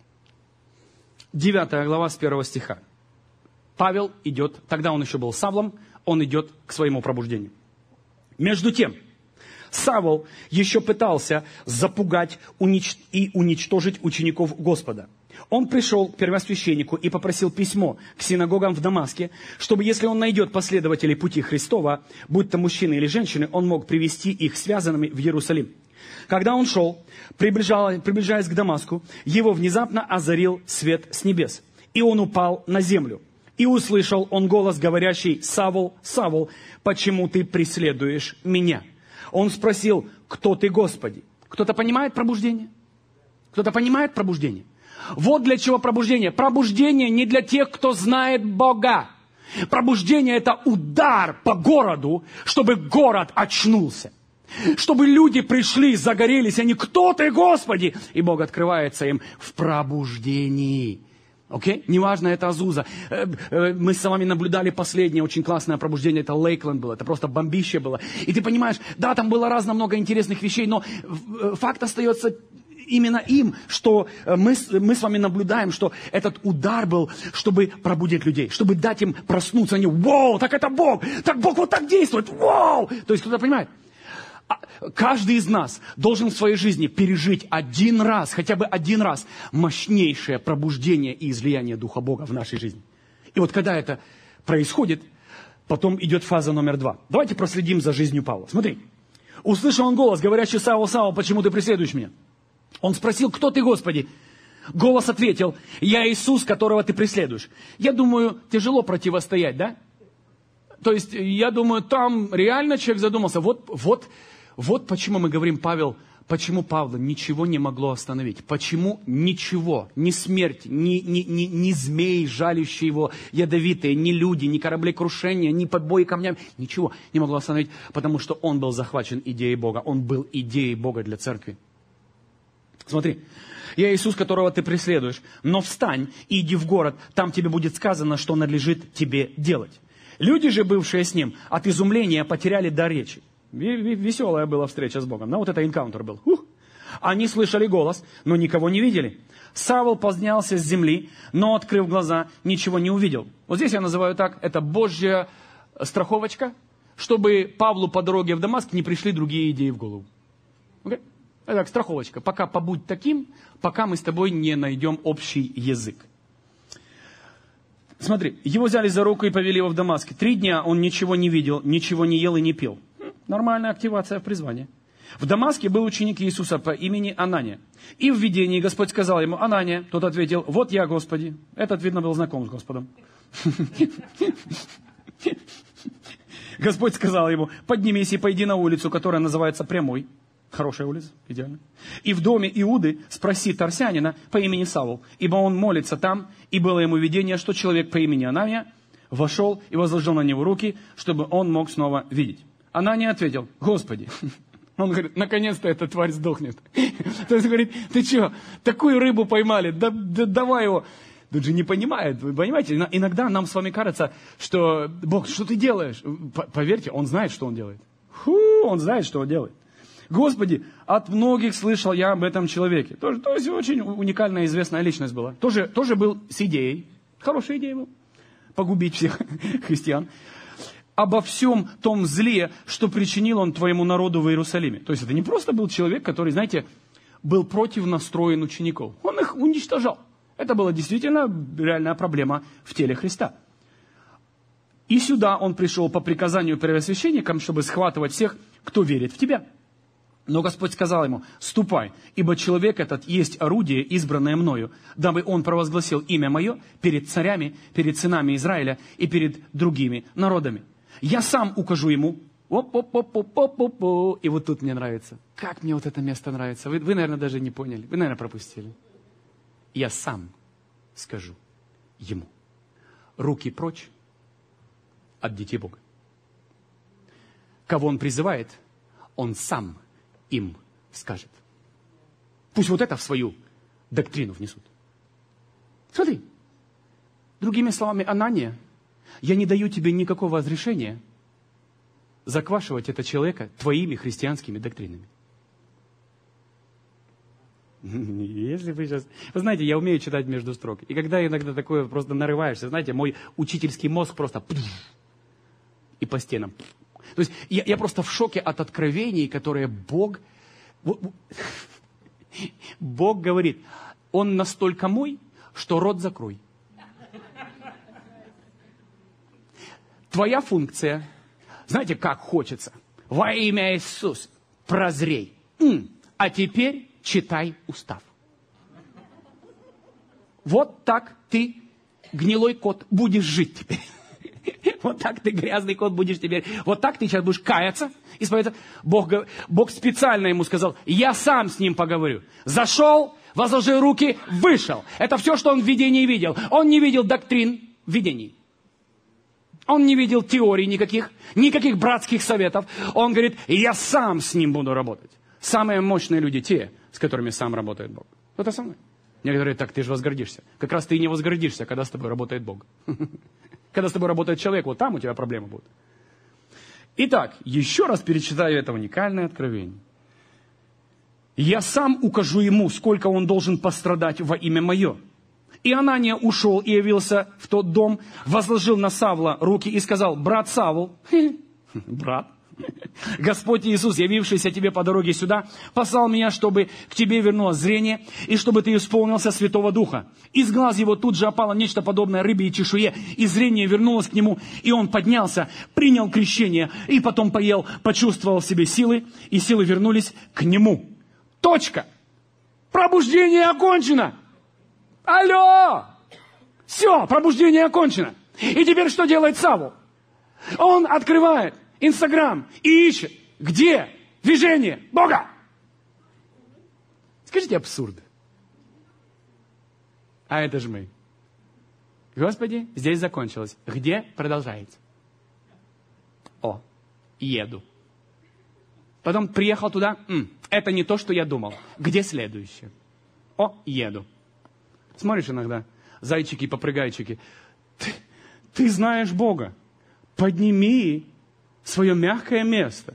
9 глава, с 1 стиха. Павел идет, тогда он еще был Савлом, он идет к своему пробуждению. Между тем, Савл еще пытался запугать и уничтожить учеников Господа. Он пришел к первосвященнику и попросил письмо к синагогам в Дамаске, чтобы, если он найдет последователей пути Христова, будь то мужчины или женщины, он мог привести их связанными в Иерусалим. Когда он шел, приближаясь к Дамаску, его внезапно озарил свет с небес, и он упал на землю. И услышал он голос, говорящий: «Савл, Савл, почему ты преследуешь меня?» Он спросил: «Кто ты, Господи?» Кто-то понимает пробуждение? Кто-то понимает пробуждение? Вот для чего пробуждение. Пробуждение не для тех, кто знает Бога. Пробуждение – это удар по городу, чтобы город очнулся. Чтобы люди пришли, загорелись, они: «Кто ты, Господи?» И Бог открывается им в пробуждении. Окей? Неважно, это Азуза. Мы с вами наблюдали последнее очень классное пробуждение. Это Лейкленд было. Это просто бомбище было. И ты понимаешь, да, там было много интересных вещей, но факт остается именно им, что мы с вами наблюдаем, что этот удар был, чтобы пробудить людей, чтобы дать им проснуться. Они, вау, так это Бог, так Бог вот так действует, вау. То есть кто-то понимает, каждый из нас должен в своей жизни пережить один раз, хотя бы один раз, мощнейшее пробуждение и излияние Духа Бога в нашей жизни. И вот когда это происходит, потом идет фаза номер 2. Давайте проследим за жизнью Павла. Смотри. Услышал он голос, говорящий: Савл, Савл, почему ты преследуешь меня? Он спросил: кто ты, Господи? Голос ответил: я Иисус, которого ты преследуешь. Я думаю, тяжело противостоять, да? То есть, я думаю, там реально человек задумался. Вот почему мы говорим, почему Павла ничего не могло остановить. Почему ничего, ни смерть, ни змеи, жалящие его, ядовитые, ни люди, ни кораблекрушения, ни побои камнями, ничего не могло остановить, потому что он был захвачен идеей Бога. Он был идеей Бога для церкви. Смотри, я Иисус, которого ты преследуешь, но встань и иди в город, там тебе будет сказано, что надлежит тебе делать. Люди же, бывшие с ним, от изумления потеряли дар речи. Веселая была встреча с Богом. Вот это энкаунтер был. Они слышали голос, но никого не видели. Савл поднялся с земли, но, открыв глаза, ничего не увидел. Вот здесь я называю так, это Божья страховочка, чтобы Павлу по дороге в Дамаск не пришли другие идеи в голову. Okay? Это так, страховочка. Пока побудь таким, пока мы с тобой не найдем общий язык. Смотри, его взяли за руку и повели его в Дамаск. 3 дня он ничего не видел, ничего не ел и не пил. Нормальная активация в призвании. В Дамаске был ученик Иисуса по имени Анания. И в видении Господь сказал ему: Анания. Тот ответил: вот я, Господи. Этот, видно, был знаком с Господом. Господь сказал ему: поднимись и пойди на улицу, которая называется Прямой. Хорошая улица, идеально. И в доме Иуды спроси торсянина по имени Савл, ибо он молится там, и было ему видение, что человек по имени Анания вошел и возложил на него руки, чтобы он мог снова видеть. Анания ответил: Господи. Он говорит: наконец-то эта тварь сдохнет. То есть говорит: ты что, такую рыбу поймали, да давай его. Тут же не понимает, вы понимаете? Иногда нам с вами кажется, что Бог, что ты делаешь? Поверьте, Он знает, что Он делает. Он знает, что Он делает. Господи, от многих слышал я об этом человеке. То есть очень уникальная, известная личность была. Тоже был с идеей. Хорошая идея была. Погубить всех христиан. Обо всем том зле, что причинил он твоему народу в Иерусалиме. То есть это не просто был человек, который, знаете, был против настроен учеников. Он их уничтожал. Это была действительно реальная проблема в теле Христа. И сюда он пришел по приказанию первосвященникам, чтобы схватывать всех, кто верит в тебя. Но Господь сказал ему: ступай, ибо человек этот есть орудие, избранное мною, дабы он провозгласил имя мое перед царями, перед сынами Израиля и перед другими народами. Я сам укажу ему. И вот тут мне нравится. Как мне вот это место нравится. Вы, наверное, даже не поняли. Вы, наверное, пропустили. Я сам скажу ему: руки прочь от детей Бога. Кого он призывает, он сам им скажет. Пусть вот это в свою доктрину внесут. Смотри. Другими словами, Анания, я не даю тебе никакого разрешения заквашивать этого человека твоими христианскими доктринами. Если вы сейчас... Вы знаете, я умею читать между строк. И когда иногда такое просто нарываешься, знаете, мой учительский мозг просто... И по стенам... То есть я просто в шоке от откровений, которые Бог говорит: Он настолько мой, что рот закрой. Твоя функция, знаете, как хочется: во имя Иисуса прозрей. А теперь читай устав. Вот так ты, гнилой кот, будешь жить теперь. Вот так ты, грязный кот, будешь теперь. Вот так ты сейчас будешь каяться, исповедаться. Бог специально ему сказал: я сам с ним поговорю. Зашел, возложил руки, вышел. Это все, что он в видении видел. Он не видел доктрин в видении. Он не видел теорий никаких братских советов. Он говорит: я сам с ним буду работать. Самые мощные люди те, с которыми сам работает Бог. Это со мной. Некоторые: так ты же возгордишься. Как раз ты и не возгордишься, когда с тобой работает Бог. Когда с тобой работает человек, вот там у тебя проблемы будут. Итак, еще раз перечитаю это уникальное откровение. я сам укажу ему, сколько он должен пострадать во имя мое. И Анания ушел и явился в тот дом, возложил на Савла руки и сказал: брат Савл, брат, Господь Иисус, явившийся тебе по дороге сюда, послал меня, чтобы к тебе вернулось зрение, и чтобы ты исполнился Святого Духа. Из глаз его тут же опало нечто подобное рыбе и чешуе, и зрение вернулось к нему, и он поднялся, принял крещение, и потом поел, почувствовал в себе силы, и силы вернулись к нему. Точка. Пробуждение окончено. Алло! Все, пробуждение окончено. И теперь что делает Савл? Он открывает Инстаграм и ищет, где движение Бога. Скажите, абсурд. А это же мы. Господи, здесь закончилось. Где продолжается? О, еду. Потом приехал туда. Это не то, что я думал. Где следующее? О, еду. Смотришь иногда, зайчики-попрыгайчики. Ты знаешь Бога. Подними свое мягкое место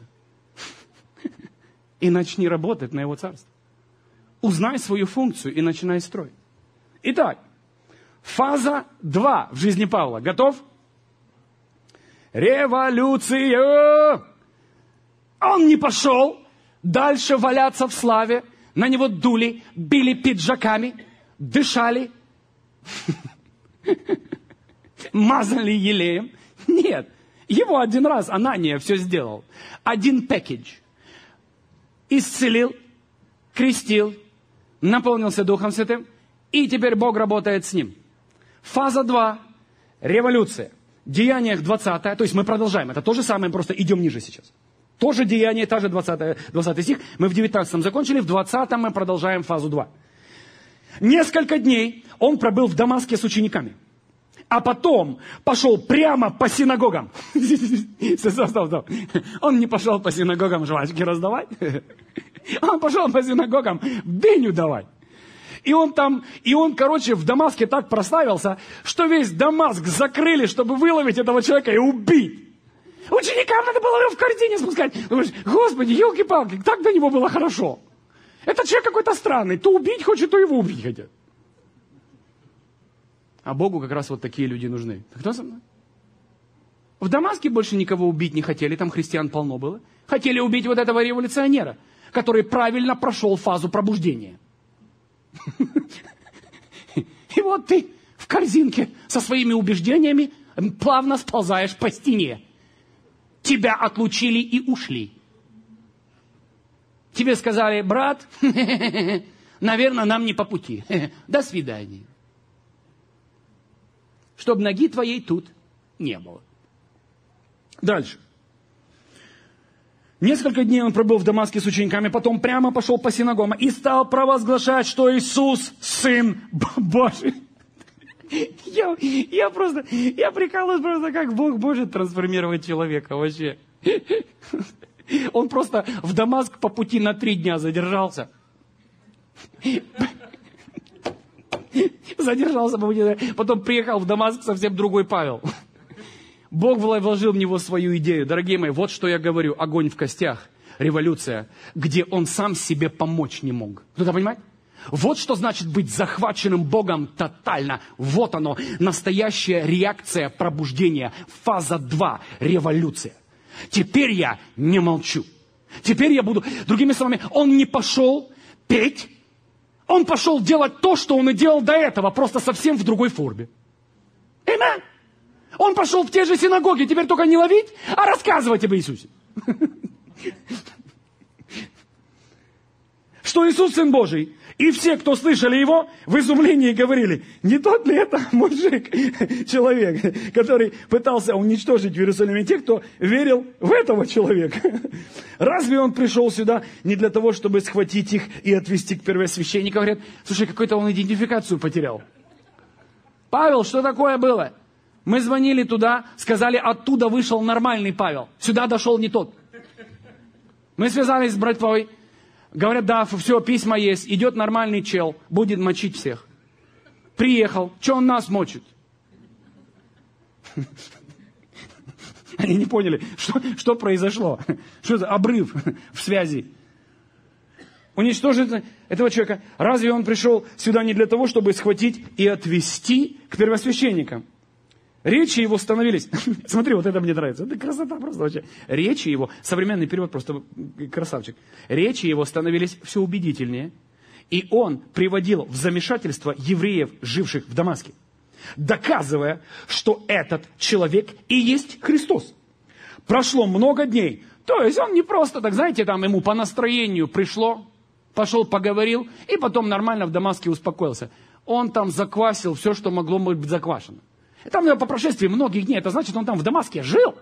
и начни работать на Его царство. Узнай свою функцию и начинай строить. Итак, фаза 2 в жизни Павла. Готов? Революция! Он не пошел дальше валяться в славе. На него дули, били пиджаками, дышали, мазали елеем. Нет. Его один раз Анания все сделал. Один пэкэдж. Исцелил, крестил, наполнился Духом Святым, и теперь Бог работает с ним. Фаза 2. Революция. Деяниях 20. То есть мы продолжаем. Это то же самое, просто идем ниже сейчас. Тоже деяние, та же 20 стих. Мы в 19 закончили, в 20 мы продолжаем фазу 2. Несколько дней он пробыл в Дамаске с учениками. А потом пошел прямо по синагогам. Стоп. Он не пошел по синагогам жвачки раздавать. Он пошел по синагогам дыню давать. И он, короче, в Дамаске так прославился, что весь Дамаск закрыли, чтобы выловить этого человека и убить. Ученикам надо было его в корзине спускать. Думаешь, Господи, елки-палки, так до него было хорошо. Этот человек какой-то странный. То убить хочет, то его убить хотят. А Богу как раз вот такие люди нужны. Кто со мной? В Дамаске больше никого убить не хотели, там христиан полно было. Хотели убить вот этого революционера, который правильно прошел фазу пробуждения. И вот ты в корзинке со своими убеждениями плавно сползаешь по стене. Тебя отлучили и ушли. Тебе сказали: брат, наверное, нам не по пути. До свидания. Чтобы ноги твоей тут не было. Дальше. Несколько дней он пробыл в Дамаске с учениками, потом прямо пошел по синагогам и стал провозглашать, что Иисус Сын Божий. Я прикалываюсь просто, как Бог может трансформировать человека вообще. Он просто в Дамаск по пути на 3 дня задержался. Задержался по пути, потом приехал в Дамаск совсем другой Павел. Бог вложил в него свою идею. Дорогие мои, вот что я говорю. Огонь в костях. Революция. Где он сам себе помочь не мог. Кто-то понимает? Вот что значит быть захваченным Богом тотально. Вот оно. Настоящая реакция пробуждения. Фаза 2. Революция. Теперь я не молчу. Теперь я буду... Другими словами, он не пошел петь. Он пошел делать то, что он и делал до этого. Просто совсем в другой форме. Аминь. Он пошел в те же синагоги. Теперь только не ловить, а рассказывать об Иисусе. Что Иисус Сын Божий. И все, кто слышали его, в изумлении говорили: не тот ли это мужик, человек, который пытался уничтожить в Иерусалиме тех, кто верил в этого человека? Разве он пришел сюда не для того, чтобы схватить их и отвести к первосвященнику? Говорят: слушай, какой-то он идентификацию потерял. Павел, что такое было? Мы звонили туда, сказали, оттуда вышел нормальный Павел. Сюда дошел не тот. Мы связались с братвой. Говорят: да, все, письма есть. Идет нормальный чел, будет мочить всех. Приехал. Че он нас мочит? Они не поняли, что произошло. Что за обрыв в связи. уничтожить этого человека. Разве он пришел сюда не для того, чтобы схватить и отвести к первосвященникам? Речи его становились... Смотри, вот это мне нравится. Это красота просто вообще. Речи его... Современный перевод просто красавчик. Речи его становились все убедительнее. И он приводил в замешательство евреев, живших в Дамаске, доказывая, что этот человек и есть Христос. Прошло много дней. То есть он не просто так, знаете, там ему по настроению пришло, пошел, поговорил, и потом нормально в Дамаске успокоился. Он там заквасил все, что могло быть заквашено. И там по прошествии многих дней, это значит, он там в Дамаске жил.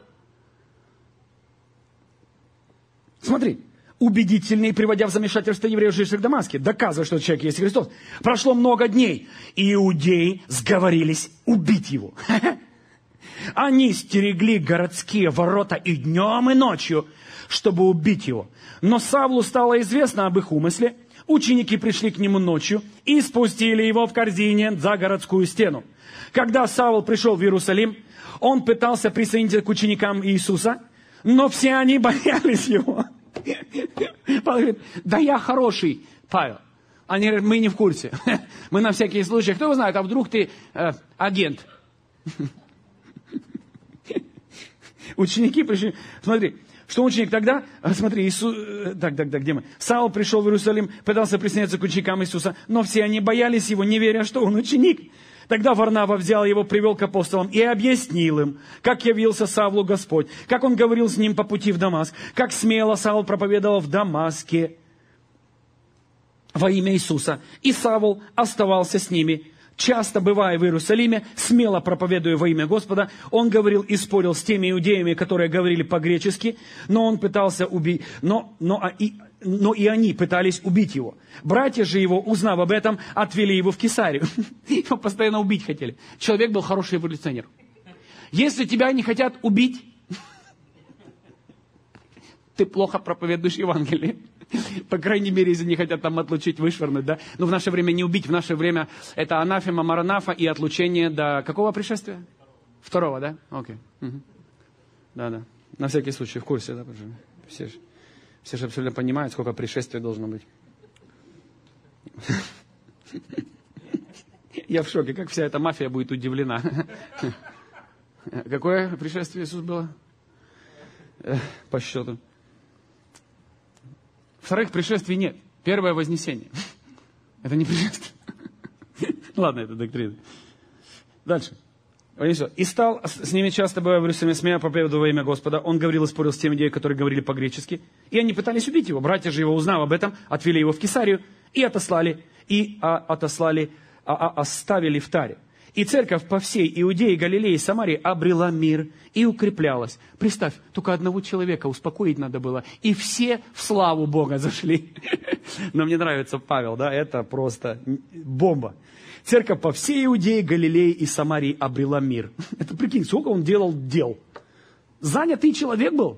Смотри. Убедительнее, приводя в замешательство евреев, живших в Дамаске, доказывая, что человек есть Христос. Прошло много дней, и иудеи сговорились убить его. Они стерегли городские ворота и днем, и ночью, чтобы убить его. Но Савлу стало известно об их умысле. Ученики пришли к нему ночью и спустили его в корзине за городскую стену. Когда Савл пришел в Иерусалим, он пытался присоединиться к ученикам Иисуса, но все они боялись его. Павел говорит, да я хороший, Павел. Они говорят, мы не в курсе. Мы на всякий случай. Кто его знает, а вдруг ты агент? Ученики пришли. Смотри, что ученик тогда? Смотри, Иисус... где мы? Савл пришел в Иерусалим, пытался присоединиться к ученикам Иисуса, но все они боялись его, не веря, что он ученик. Тогда Варнава взял его, привел к апостолам и объяснил им, как явился Савлу Господь, как он говорил с ним по пути в Дамаск, как смело Савл проповедовал в Дамаске во имя Иисуса. И Савл оставался с ними. Часто бывая в Иерусалиме, смело проповедуя во имя Господа, он говорил и спорил с теми иудеями, которые говорили по-гречески, но он пытался убить, но и они пытались убить его. Братья же его, узнав об этом, отвели его в Кесарию. Его постоянно убить хотели. Человек был хороший эволюционер. Если тебя не хотят убить, ты плохо проповедуешь Евангелие. По крайней мере, если не хотят там отлучить, вышвырнуть, да? Но в наше время не убить, в наше время это анафема, маранафа и отлучение до какого пришествия? Второго, да? Окей. Угу. Да. На всякий случай, в курсе, да? Все же абсолютно понимают, сколько пришествий должно быть. Я в шоке, как вся эта мафия будет удивлена. Какое пришествие Иисус было? По счету. Вторых пришествий нет. Первое вознесение. Это не пришествие. Ладно, это доктрина. Дальше. И стал с ними часто бывая в Иерусалиме, смея проповедовать во имя Господа. Он говорил и спорил с теми людей, которые говорили по-гречески. И они пытались убить его. Братья же его, узнав об этом, отвели его в Кесарию и оставили в Таре. И церковь по всей Иудее, Галилее и Самарии обрела мир и укреплялась. Представь, только одного человека успокоить надо было. И все в славу Бога зашли. Но мне нравится Павел, да, это просто бомба. Церковь по всей Иудее, Галилее и Самарии обрела мир. Это прикинь, сколько он делал дел. Занятый человек был.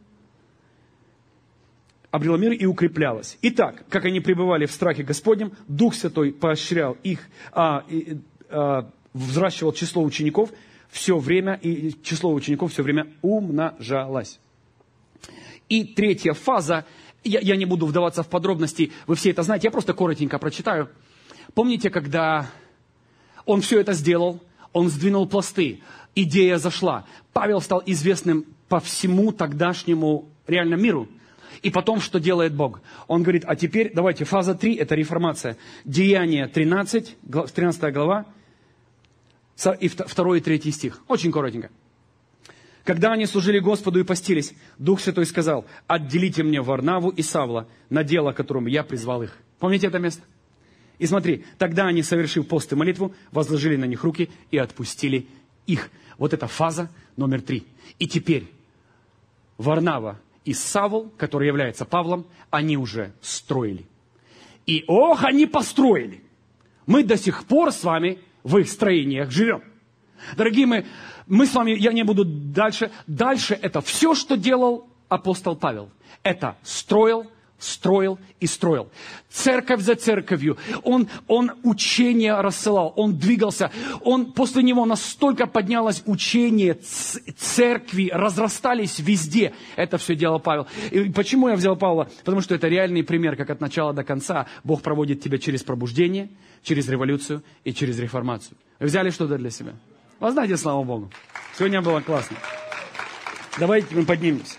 Обрела мир и укреплялась. Итак, как они пребывали в страхе Господнем, Дух Святой поощрял их, взращивал число учеников все время, и число учеников все время умножалось. И третья фаза, я не буду вдаваться в подробности, вы все это знаете, я просто коротенько прочитаю. Помните, когда он все это сделал, он сдвинул пласты, идея зашла, Павел стал известным по всему тогдашнему реальному миру. И потом, что делает Бог? Он говорит, а теперь давайте, фаза 3, это реформация. Деяния 13 глава, и 2 и 3 стих. Очень коротенько. Когда они служили Господу и постились, Дух Святой сказал, отделите мне Варнаву и Савла на дело, которому я призвал их. Помните это место? И смотри, тогда они, совершив пост и молитву, возложили на них руки и отпустили их. Вот это фаза номер 3. И теперь Варнава и Савл, который является Павлом, они уже строили. И они построили. Мы до сих пор с вами в их строениях живем. Дорогие мы с вами, я не буду дальше. Дальше это все, что делал апостол Павел. Это строил, строил и строил. Церковь за церковью. Он учение рассылал, он двигался. После него настолько поднялось учение, церкви разрастались везде. Это все делал Павел. И почему я взял Павла? Потому что это реальный пример, как от начала до конца Бог проводит тебя через пробуждение, через революцию и через реформацию. Вы взяли что-то для себя? Воздайте слава Богу. Сегодня было классно. Давайте мы поднимемся.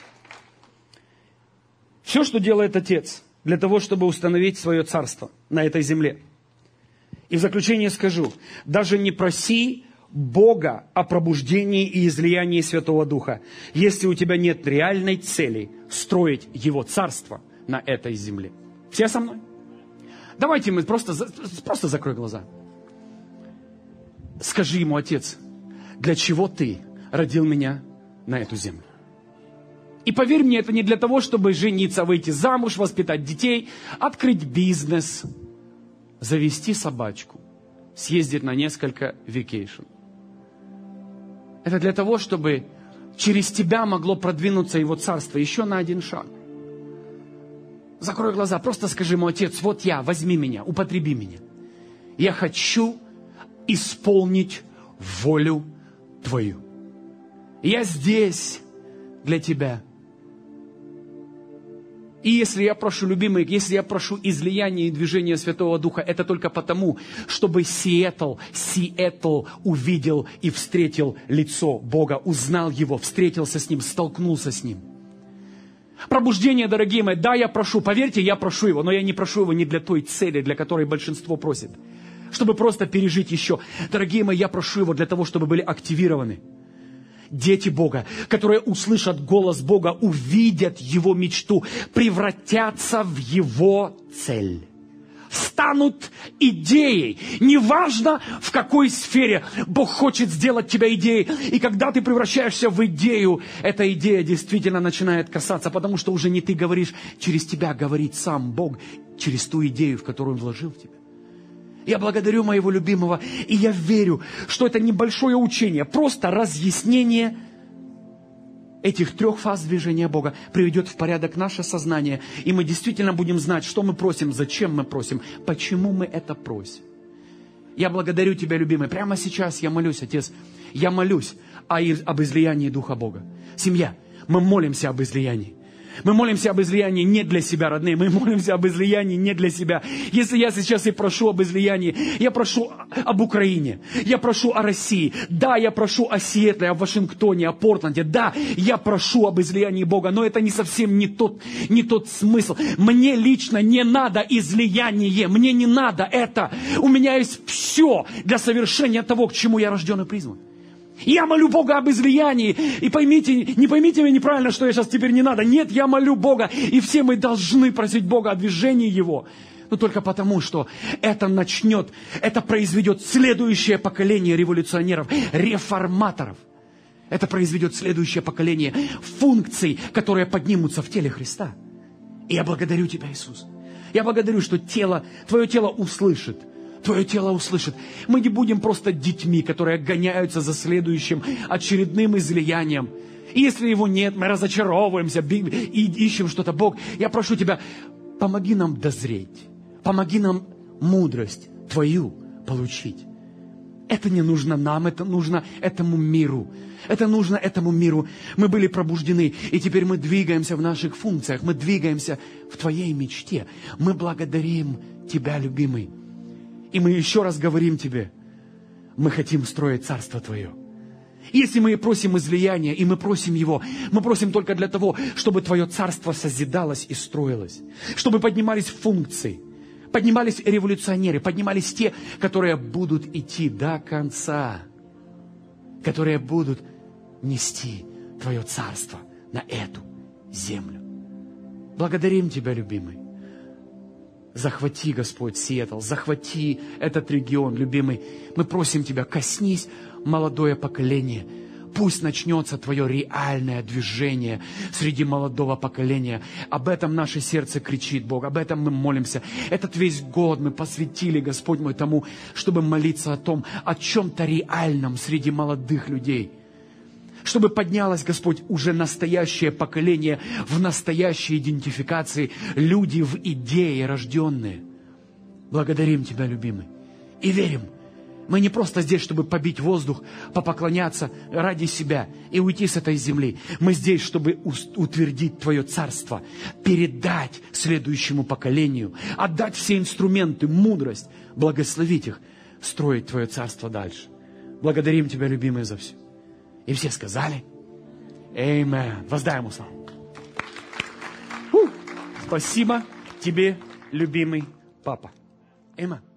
Все, что делает Отец для того, чтобы установить свое царство на этой земле. И в заключение скажу, даже не проси Бога о пробуждении и излиянии Святого Духа, если у тебя нет реальной цели строить Его царство на этой земле. Все со мной? Давайте мы просто закрой глаза. Скажи Ему: Отец, для чего Ты родил меня на эту землю? И поверь мне, это не для того, чтобы жениться, выйти замуж, воспитать детей, открыть бизнес, завести собачку, съездить на несколько вакейшн. Это для того, чтобы через тебя могло продвинуться Его царство еще на один шаг. Закрой глаза, просто скажи Ему: Отец, вот я, возьми меня, употреби меня. Я хочу исполнить волю Твою. Я здесь для Тебя. И если я прошу, любимые, если я прошу излияния и движения Святого Духа, это только потому, чтобы Сиэтл увидел и встретил лицо Бога, узнал Его, встретился с Ним, столкнулся с Ним. Пробуждение, дорогие мои, да, я прошу, поверьте, я прошу Его, но я не прошу Его не для той цели, для которой большинство просит, чтобы просто пережить еще. Дорогие мои, я прошу Его для того, чтобы были активированы дети Бога, которые услышат голос Бога, увидят Его мечту, превратятся в Его цель. Станут идеей. Неважно, в какой сфере Бог хочет сделать тебя идеей. И когда ты превращаешься в идею, эта идея действительно начинает касаться, потому что уже не ты говоришь, через тебя говорит сам Бог, через ту идею, в которую Он вложил в тебя. Я благодарю моего любимого, и я верю, что это небольшое учение, просто разъяснение этих 3 фаз движения Бога приведет в порядок наше сознание, и мы действительно будем знать, что мы просим, зачем мы просим, почему мы это просим. Я благодарю Тебя, любимый. Прямо сейчас я молюсь, Отец, я молюсь об излиянии Духа Бога. Семья, мы молимся об излиянии. Мы молимся об излиянии не для себя, родные. Мы молимся об излиянии не для себя. Если я сейчас и прошу об излиянии, я прошу об Украине, я прошу о России, да, я прошу о Сиэтле, о Вашингтоне, о Портленде, да, я прошу об излиянии Бога, но это не совсем не тот смысл. Мне лично не надо излияние, мне не надо это. У меня есть все для совершения того, к чему я рожден и призван. Я молю Бога об излиянии. И поймите, не поймите меня неправильно, что я сейчас теперь не надо. Нет, я молю Бога. И все мы должны просить Бога о движении Его. Но только потому, что это произведет следующее поколение революционеров, реформаторов. Это произведет следующее поколение функций, которые поднимутся в теле Христа. И я благодарю Тебя, Иисус. Я благодарю, что Твое тело услышит. Твое тело услышит. Мы не будем просто детьми, которые гоняются за следующим очередным излиянием. И если его нет, мы разочаровываемся и ищем что-то. Бог, я прошу Тебя, помоги нам дозреть. Помоги нам мудрость Твою получить. Это не нужно нам, это нужно этому миру. Это нужно этому миру. Мы были пробуждены, и теперь мы двигаемся в наших функциях. Мы двигаемся в Твоей мечте. Мы благодарим Тебя, любимый. И мы еще раз говорим Тебе, мы хотим строить Царство Твое. Если мы просим излияния, и мы просим Его, мы просим только для того, чтобы Твое Царство созидалось и строилось. Чтобы поднимались функции, поднимались революционеры, поднимались те, которые будут идти до конца. Которые будут нести Твое Царство на эту землю. Благодарим Тебя, любимый. Захвати, Господь, Сиэтл, захвати этот регион, любимый. Мы просим Тебя, коснись молодое поколение. Пусть начнется Твое реальное движение среди молодого поколения. Об этом наше сердце кричит, Бог, об этом мы молимся. Этот весь год мы посвятили, Господь мой, тому, чтобы молиться о чем-то реальном среди молодых людей. чтобы поднялось, Господь, уже настоящее поколение в настоящей идентификации, люди в идее рожденные. Благодарим Тебя, любимый, и верим. Мы не просто здесь, чтобы побить воздух, попоклоняться ради себя и уйти с этой земли. Мы здесь, чтобы утвердить Твое царство, передать следующему поколению, отдать все инструменты, мудрость, благословить их, строить Твое царство дальше. Благодарим Тебя, любимый, за все. И все сказали: Аминь. Воздай Ему славу. Спасибо Тебе, любимый папа. Аминь.